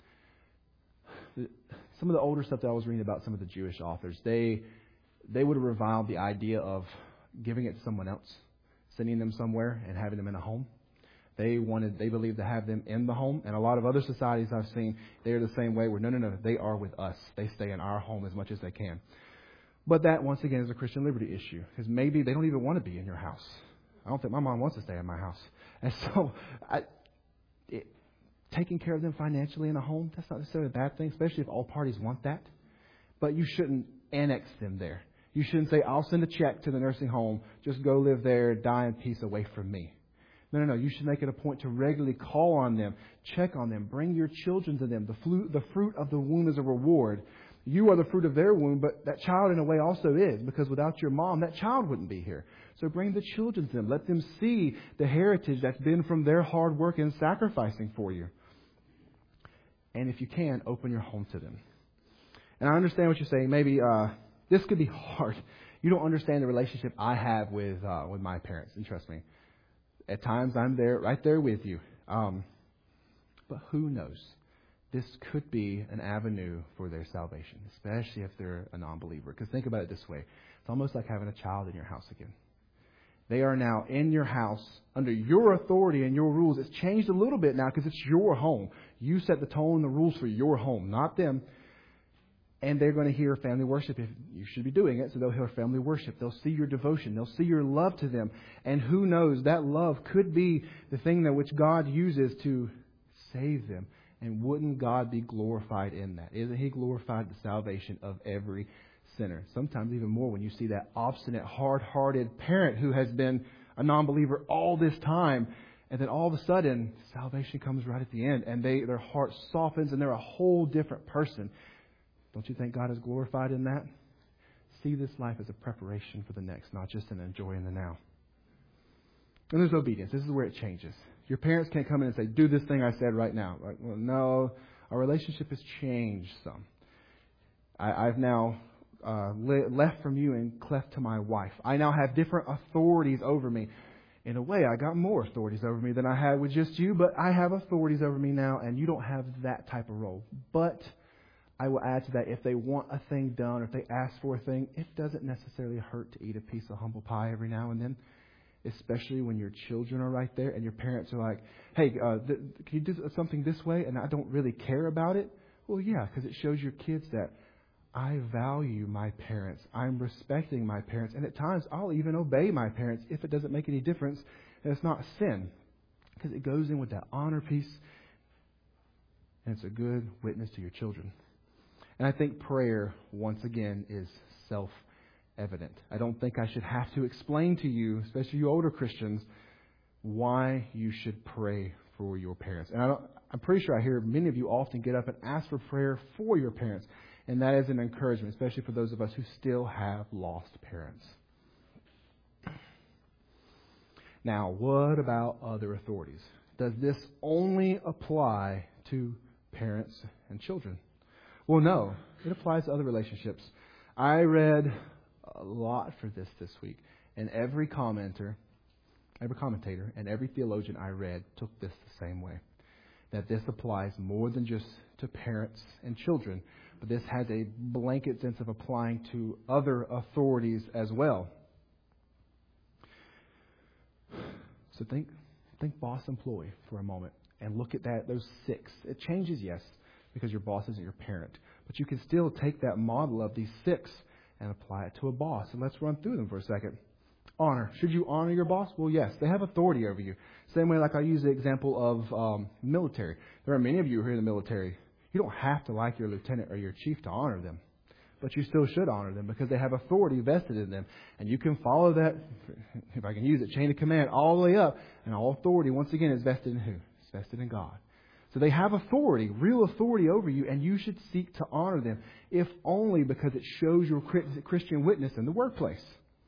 some of the older stuff that I was reading about some of the Jewish authors, they they would have reviled the idea of giving it to someone else, sending them somewhere and having them in a home. They wanted, they believed to have them in the home. And a lot of other societies I've seen, they're the same way where, no, no, no, they are with us. They stay in our home as much as they can. But that, once again, is a Christian liberty issue. Because maybe they don't even want to be in your house. I don't think my mom wants to stay in my house. And so, I, it, taking care of them financially in a home, that's not necessarily a bad thing, especially if all parties want that. But you shouldn't annex them there. You shouldn't say, I'll send a check to the nursing home, just go live there, die in peace away from me. No, no, no. You should make it a point to regularly call on them, check on them, bring your children to them. The, flu- the fruit of the womb is a reward. You are the fruit of their womb, but that child in a way also is, because without your mom, that child wouldn't be here. So bring the children to them. Let them see the heritage that's been from their hard work and sacrificing for you. And if you can, open your home to them. And I understand what you're saying. Maybe uh, this could be hard. You don't understand the relationship I have with uh, with my parents, and trust me. At times, I'm there, right there with you. Um, but who knows? This could be an avenue for their salvation, especially if they're a non-believer. Because think about it this way. It's almost like having a child in your house again. They are now in your house under your authority and your rules. It's changed a little bit now because it's your home. You set the tone and the rules for your home, not them. And they're going to hear family worship. If you should be doing it, so they'll hear family worship. They'll see your devotion. They'll see your love to them. And who knows, that love could be the thing that which God uses to save them. And wouldn't God be glorified in that? Isn't He glorified in the salvation of every sinner? Sometimes even more when you see that obstinate, hard-hearted parent who has been a non-believer all this time. And then all of a sudden, salvation comes right at the end. And they their heart softens and they're a whole different person. Don't you think God is glorified in that? See this life as a preparation for the next, not just an enjoy in the now. And there's obedience. This is where it changes. Your parents can't come in and say, do this thing I said right now. Like, well, no, our relationship has changed some. I, I've now uh, le- left from you and cleft to my wife. I now have different authorities over me. In a way, I got more authorities over me than I had with just you, but I have authorities over me now, and you don't have that type of role. But I will add to that, if they want a thing done, or if they ask for a thing, it doesn't necessarily hurt to eat a piece of humble pie every now and then, especially when your children are right there and your parents are like, hey, uh, th- can you do something this way? And I don't really care about it. Well, yeah, because it shows your kids that I value my parents. I'm respecting my parents. And at times, I'll even obey my parents if it doesn't make any difference. And it's not sin, because it goes in with that honor piece. And it's a good witness to your children. And I think prayer, once again, is self-evident. I don't think I should have to explain to you, especially you older Christians, why you should pray for your parents. And I don't, I'm pretty sure I hear many of you often get up and ask for prayer for your parents. And that is an encouragement, especially for those of us who still have lost parents. Now, what about other authorities? Does this only apply to parents and children? Well, no. It applies to other relationships. I read a lot for this this week. And every commenter, every commentator, and every theologian I read took this the same way. That this applies more than just to parents and children, but this has a blanket sense of applying to other authorities as well. So think think boss employee for a moment and look at that those six. It changes, yes, because your boss isn't your parent. But you can still take that model of these six and apply it to a boss. And let's run through them for a second. Honor. Should you honor your boss? Well, yes. They have authority over you. Same way like I use the example of um, military. There are many of you who are in the military. You don't have to like your lieutenant or your chief to honor them. But you still should honor them because they have authority vested in them. And you can follow that, if I can use it, chain of command all the way up. And all authority, once again, is vested in who? It's vested in God. So they have authority, real authority over you, and you should seek to honor them, if only because it shows your Christian witness in the workplace.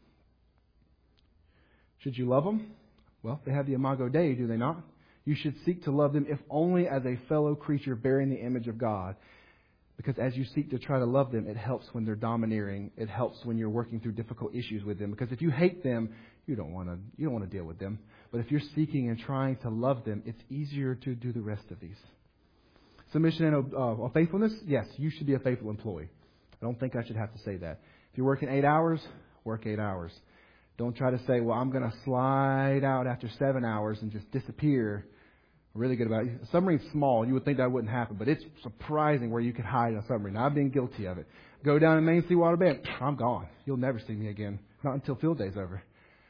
Should you love them? Well, they have the Imago Dei, do they not? You should seek to love them, if only as a fellow creature bearing the image of God. Because as you seek to try to love them, it helps when they're domineering. It helps when you're working through difficult issues with them. Because if you hate them, you don't want to you don't want to deal with them. But if you're seeking and trying to love them, it's easier to do the rest of these. Submission and uh, faithfulness, yes, you should be a faithful employee. I don't think I should have to say that. If you're working eight hours, work eight hours. Don't try to say, well, I'm going to slide out after seven hours and just disappear. Really good about it. A submarine's small. You would think that wouldn't happen, but it's surprising where you can hide in a submarine. I've been guilty of it. Go down in Main Sea Water Band, I'm gone. You'll never see me again. Not until field day's over.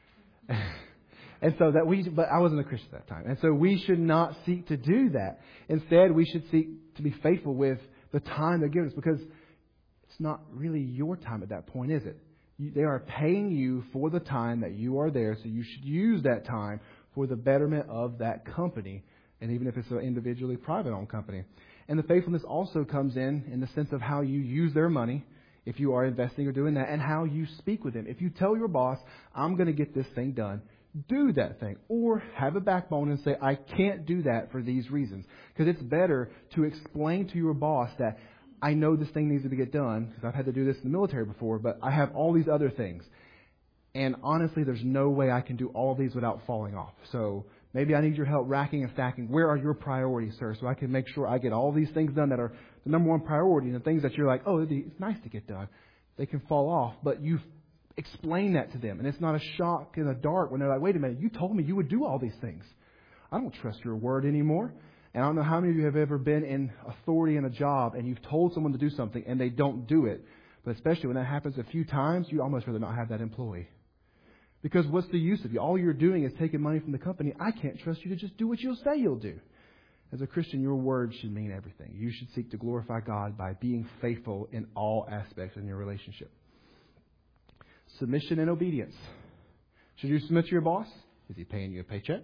And so that we, but I wasn't a Christian at that time. And so we should not seek to do that. Instead, we should seek to be faithful with the time they're giving us, because it's not really your time at that point, is it? You, they are paying you for the time that you are there, so you should use that time for the betterment of that company. And even if it's an individually private-owned company. And the faithfulness also comes in in the sense of how you use their money, if you are investing or doing that, and how you speak with them. If you tell your boss, I'm going to get this thing done, do that thing. Or have a backbone and say, I can't do that for these reasons. Because it's better to explain to your boss that I know this thing needs to get done, because I've had to do this in the military before, but I have all these other things. And honestly, there's no way I can do all of these without falling off. So maybe I need your help racking and stacking. Where are your priorities, sir? So I can make sure I get all these things done that are the number one priority, and the things that you're like, oh, it'd be, it's nice to get done. They can fall off, but you've explained that to them. And it's not a shock in the dark when they're like, wait a minute, you told me you would do all these things. I don't trust your word anymore. And I don't know how many of you have ever been in authority in a job and you've told someone to do something and they don't do it. But especially when that happens a few times, you'd almost rather not have that employee. Because what's the use of you? All you're doing is taking money from the company. I can't trust you to just do what you'll say you'll do. As a Christian, your word should mean everything. You should seek to glorify God by being faithful in all aspects in your relationship. Submission and obedience. Should you submit to your boss? Is he paying you a paycheck?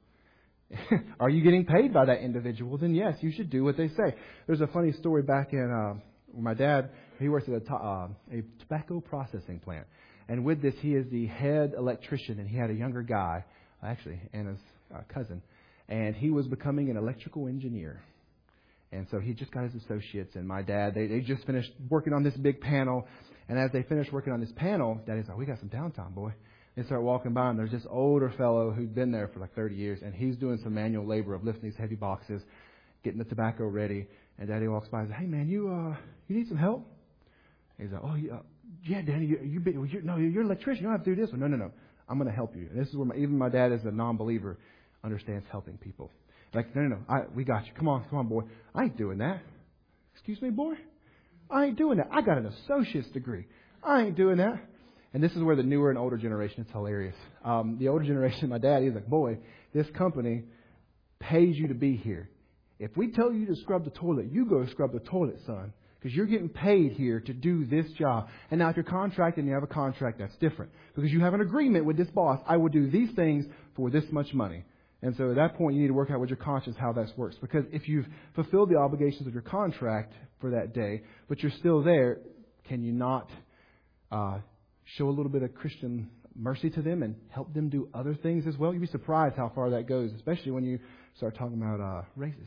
Are you getting paid by that individual? Then yes, you should do what they say. There's a funny story back in uh, my dad. He works at a, to- uh, a tobacco processing plant. And with this, he is the head electrician, and he had a younger guy, actually, Anna's uh, cousin, and he was becoming an electrical engineer. And so he just got his associates, and my dad, they, they just finished working on this big panel. And as they finished working on this panel, Daddy's like, we got some downtime, boy. They start walking by, and there's this older fellow who'd been there for like thirty years, and he's doing some manual labor of lifting these heavy boxes, getting the tobacco ready. And Daddy walks by and says, hey, man, you uh, you need some help? He's like, oh, yeah, yeah Daddy, you, you, be, you're, no, you're an electrician. You don't have to do this one. No, no, no. I'm going to help you. And this is where my, even my dad, as a non-believer, understands helping people. Like, no, no, no, I, we got you. Come on, come on, boy. I ain't doing that. Excuse me, boy? I ain't doing that. I got an associate's degree. I ain't doing that. And this is where the newer and older generation, it's hilarious. Um, the older generation, my dad, he's like, boy, this company pays you to be here. If we tell you to scrub the toilet, you go scrub the toilet, son. Because you're getting paid here to do this job. And now if you're contracted and you have a contract, that's different. Because you have an agreement with this boss. I will do these things for this much money. And so at that point, you need to work out with your conscience how that works. Because if you've fulfilled the obligations of your contract for that day, but you're still there, can you not uh, show a little bit of Christian mercy to them and help them do other things as well? You'd be surprised how far that goes, especially when you start talking about uh, raises.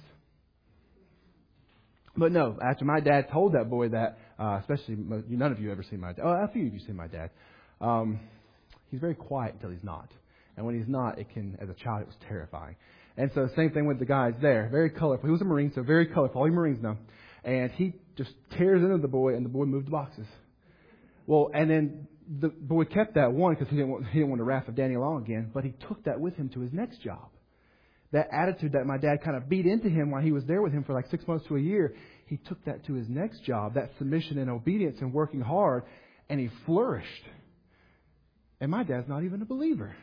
But no, after my dad told that boy that, uh, especially, none of you ever seen my dad. Oh, a few of you seen my dad. Um, he's very quiet until he's not. And when he's not, it can, as a child, it was terrifying. And so same thing with the guys there. Very colorful. He was a Marine, so very colorful. All you Marines know. And he just tears into the boy, and the boy moved the boxes. Well, and then the boy kept that one because he didn't want, he didn't want the wrath of Danny Long again. But he took that with him to his next job. That attitude that my dad kind of beat into him while he was there with him for like six months to a year, he took that to his next job, that submission and obedience and working hard, and he flourished. And my dad's not even a believer.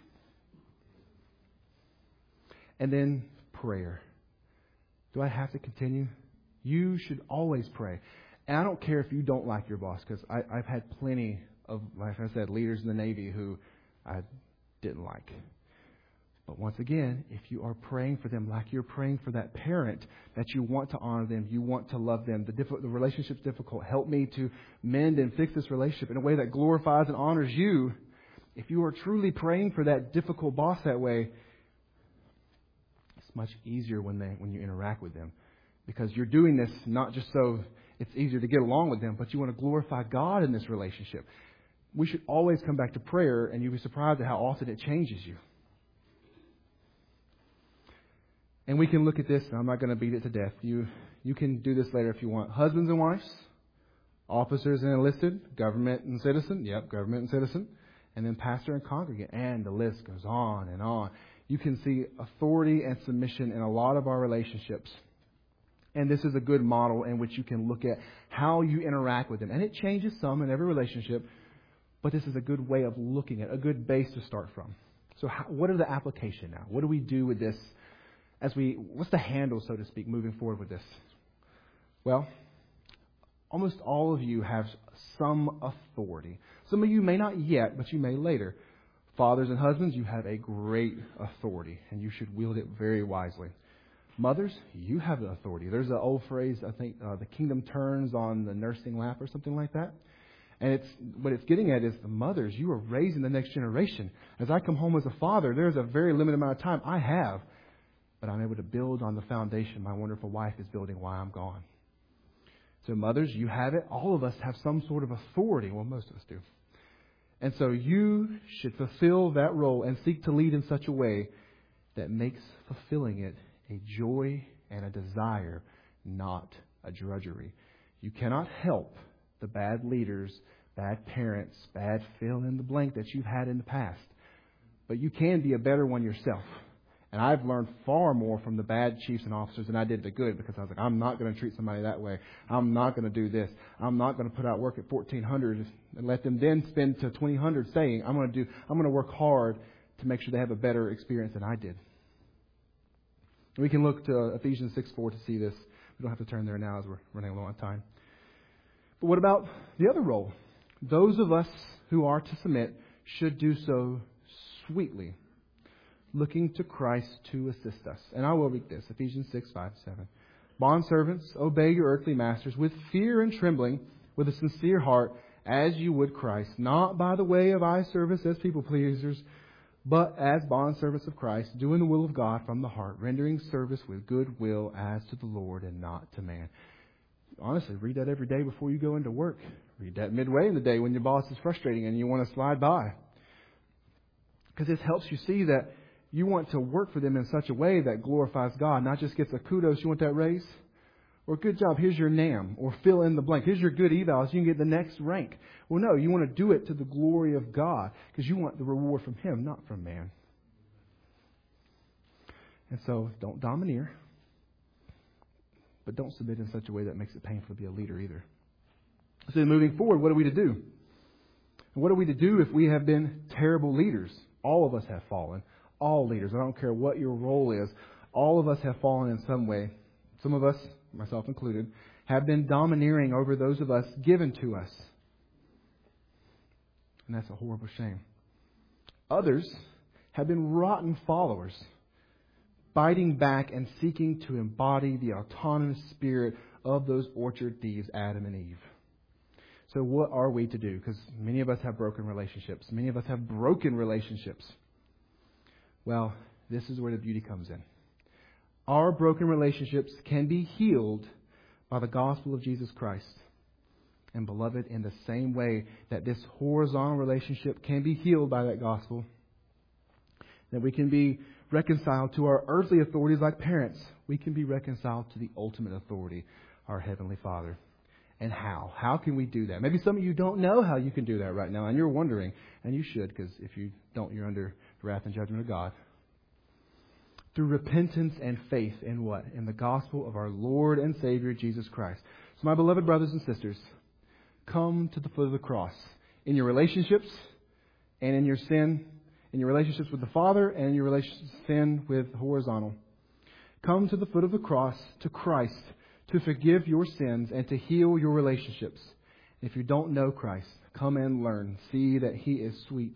And then prayer. Do I have to continue? You should always pray. And I don't care if you don't like your boss, because I've had plenty of, like I said, leaders in the Navy who I didn't like. But once again, if you are praying for them like you're praying for that parent, that you want to honor them, you want to love them, the, diff- the relationship's difficult, help me to mend and fix this relationship in a way that glorifies and honors you. If you are truly praying for that difficult boss that way, it's much easier when they when you interact with them. Because you're doing this not just so it's easier to get along with them, but you want to glorify God in this relationship. We should always come back to prayer, and you'll be surprised at how often it changes you. And we can look at this, and I'm not going to beat it to death. You you can do this later if you want. Husbands and wives, officers and enlisted, government and citizen. Yep, government and citizen. And then pastor and congregant. And the list goes on and on. You can see authority and submission in a lot of our relationships. And this is a good model in which you can look at how you interact with them. And it changes some in every relationship, but this is a good way of looking at, a good base to start from. So how, what are the application now? What do we do with this? As we, what's the handle, so to speak, moving forward with this? Well, almost all of you have some authority. Some of you may not yet, but you may later. Fathers and husbands, you have a great authority, and you should wield it very wisely. Mothers, you have the authority. There's an old phrase, I think, uh, the kingdom turns on the nursing lap or something like that. And it's what it's getting at is the mothers, you are raising the next generation. As I come home as a father, there's a very limited amount of time I have. But I'm able to build on the foundation my wonderful wife is building while I'm gone. So mothers, you have it. All of us have some sort of authority. Well, most of us do. And so you should fulfill that role and seek to lead in such a way that makes fulfilling it a joy and a desire, not a drudgery. You cannot help the bad leaders, bad parents, bad fill in the blank that you've had in the past. But you can be a better one yourself. And I've learned far more from the bad chiefs and officers than I did the good, because I was like, I'm not going to treat somebody that way. I'm not going to do this. I'm not going to put out work at fourteen hundred and let them then spend to twenty hundred saying, I'm going to do, I'm going to work hard to make sure they have a better experience than I did. We can look to Ephesians six four to see this. We don't have to turn there now as we're running low on time. But what about the other role? Those of us who are to submit should do so sweetly, looking to Christ to assist us. And I will read this, Ephesians six, five, seven. Bondservants, obey your earthly masters with fear and trembling, with a sincere heart, as you would Christ, not by the way of eye service as people pleasers, but as bondservants of Christ, doing the will of God from the heart, rendering service with good will as to the Lord and not to man. Honestly, read that every day before you go into work. Read that midway in the day when your boss is frustrating and you want to slide by. Because this helps you see that you want to work for them in such a way that glorifies God, not just gets a kudos, you want that raise? Or good job, here's your NAM. Or fill in the blank. Here's your good evals, you can get the next rank. Well, no, you want to do it to the glory of God because you want the reward from Him, not from man. And so don't domineer. But don't submit in such a way that makes it painful to be a leader either. So moving forward, what are we to do? And what are we to do if we have been terrible leaders? All of us have fallen. All leaders. I don't care what your role is. All of us have fallen in some way. Some of us, myself included, have been domineering over those of us given to us. And that's a horrible shame. Others have been rotten followers, biting back and seeking to embody the autonomous spirit of those orchard thieves, Adam and Eve. So what are we to do? Because many of us have broken relationships. Many of us have broken relationships. Well, this is where the beauty comes in. Our broken relationships can be healed by the gospel of Jesus Christ. And beloved, in the same way that this horizontal relationship can be healed by that gospel, that we can be reconciled to our earthly authorities like parents, we can be reconciled to the ultimate authority, our Heavenly Father. And how? How can we do that? Maybe some of you don't know how you can do that right now, and you're wondering, and you should, because if you don't, you're under the wrath and judgment of God. Through repentance and faith in what? In the gospel of our Lord and Savior, Jesus Christ. So my beloved brothers and sisters, come to the foot of the cross. In your relationships and in your sin, in your relationships with the Father and in your relationships sin with horizontal. Come to the foot of the cross, to Christ, to forgive your sins and to heal your relationships. If you don't know Christ, come and learn. See that He is sweet.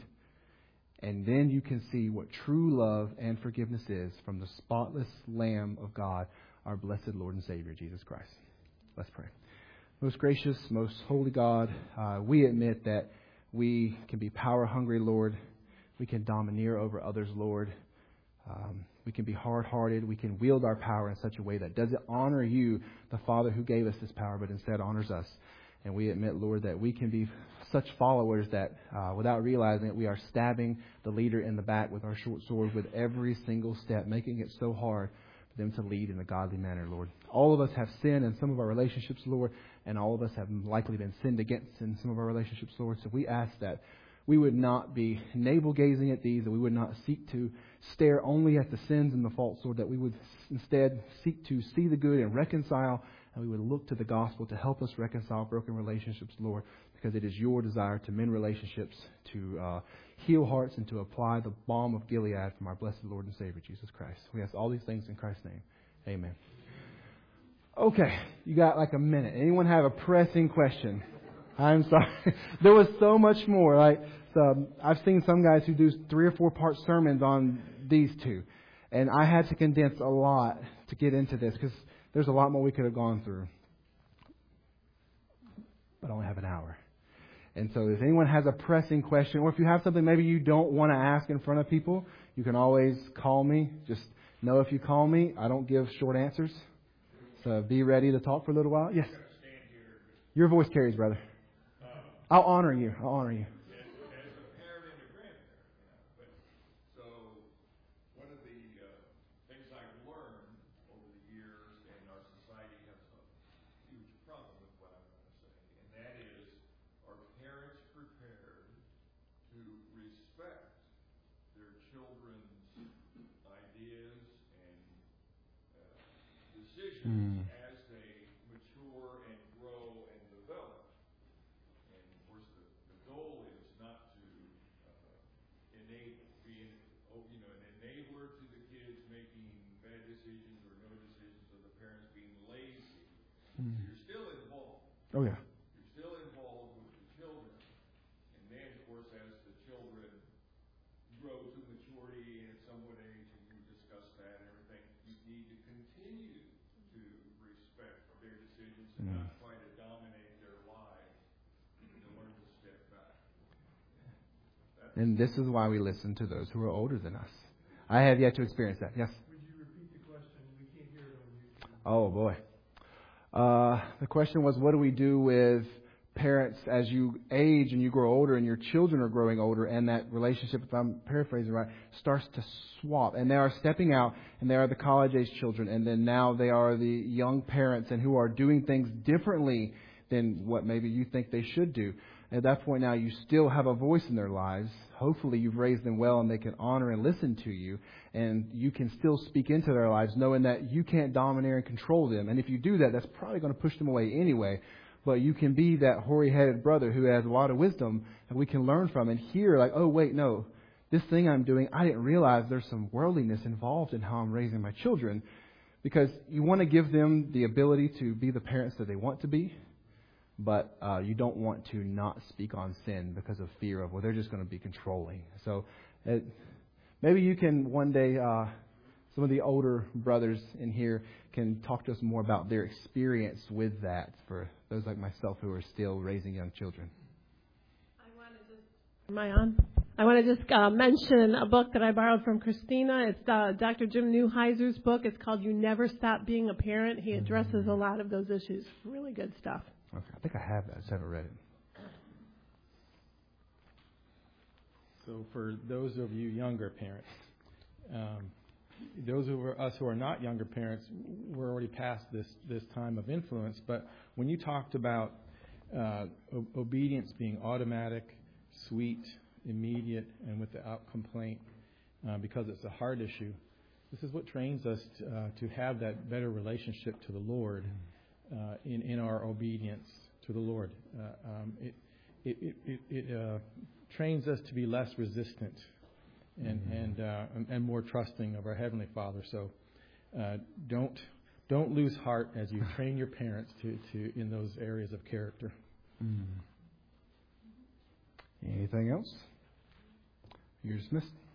And then you can see what true love and forgiveness is from the spotless Lamb of God, our blessed Lord and Savior, Jesus Christ. Let's pray. Most gracious, most holy God, uh, we admit that we can be power hungry, Lord. We can domineer over others, Lord. Um, we can be hard-hearted. We can wield our power in such a way that doesn't honor you, the Father who gave us this power, but instead honors us. And we admit, Lord, that we can be such followers that uh, without realizing it, we are stabbing the leader in the back with our short sword with every single step, making it so hard for them to lead in a godly manner, Lord. All of us have sinned in some of our relationships, Lord, and all of us have likely been sinned against in some of our relationships, Lord. So we ask that we would not be navel-gazing at these, that we would not seek to stare only at the sins and the faults, Lord, that we would instead seek to see the good and reconcile, and we would look to the gospel to help us reconcile broken relationships, Lord, because it is your desire to mend relationships, to uh, heal hearts, and to apply the balm of Gilead from our blessed Lord and Savior, Jesus Christ. We ask all these things in Christ's name. Amen. Okay, you got like a minute. Anyone have a pressing question? I'm sorry. There was so much more. Like, so I've seen some guys who do three or four part sermons on these two. And I had to condense a lot to get into this because there's a lot more we could have gone through. But I only have an hour. And so if anyone has a pressing question, or if you have something maybe you don't want to ask in front of people, you can always call me. Just know if you call me, I don't give short answers. So be ready to talk for a little while. Yes. Your voice carries, brother. I'll honor you. I'll honor you. Mm. As they mature and grow and develop. And of course, the, the goal is not to uh, enable, be an, you know, an enabler to the kids making bad decisions or no decisions, or the parents being lazy. Mm. You're still involved. Oh, yeah. You're still involved with the children. And then, of course, as the children grow to maturity and at somewhat age, and you discuss that and everything, you need to continue to respect their decisions and mm. not try to dominate their lives, and to learn to step back. That's and this is why we listen to those who are older than us. I have yet to experience that. Yes? Would you repeat the question? We can't hear it on YouTube. Oh, boy. Uh, the question was, what do we do with parents, as you age and you grow older and your children are growing older, and that relationship, if I'm paraphrasing right, starts to swap. And they are stepping out, and they are the college-age children, and then now they are the young parents and who are doing things differently than what maybe you think they should do. At that point now, you still have a voice in their lives. Hopefully you've raised them well and they can honor and listen to you. And you can still speak into their lives knowing that you can't domineer and control them. And if you do that, that's probably going to push them away anyway. But you can be that hoary-headed brother who has a lot of wisdom that we can learn from and hear like, oh, wait, no, this thing I'm doing, I didn't realize there's some worldliness involved in how I'm raising my children. Because you want to give them the ability to be the parents that they want to be. But uh, you don't want to not speak on sin because of fear of, well, they're just going to be controlling. So it, maybe you can one day, uh, some of the older brothers in here can talk to us more about their experience with that for those like myself who are still raising young children. I want to just, am I on? I want to just uh, mention a book that I borrowed from Christina. It's uh, Doctor Jim Newheiser's book. It's called You Never Stop Being a Parent. He addresses a lot of those issues. Really good stuff. Okay, I think I have that. I just haven't read it. So for those of you younger parents, um, those of us who are not younger parents, we're already past this, this time of influence. But when you talked about uh, o- obedience being automatic, sweet, immediate, and without complaint, uh, because it's a heart issue, this is what trains us to, uh, to have that better relationship to the Lord. Uh, in, in our obedience to the Lord. Uh, um, it it, it, it, it uh, trains us to be less resistant and mm-hmm. and, uh, and and more trusting of our Heavenly Father. So uh, don't don't lose heart as you train your parents to, to in those areas of character. Mm. Anything else? You're dismissed.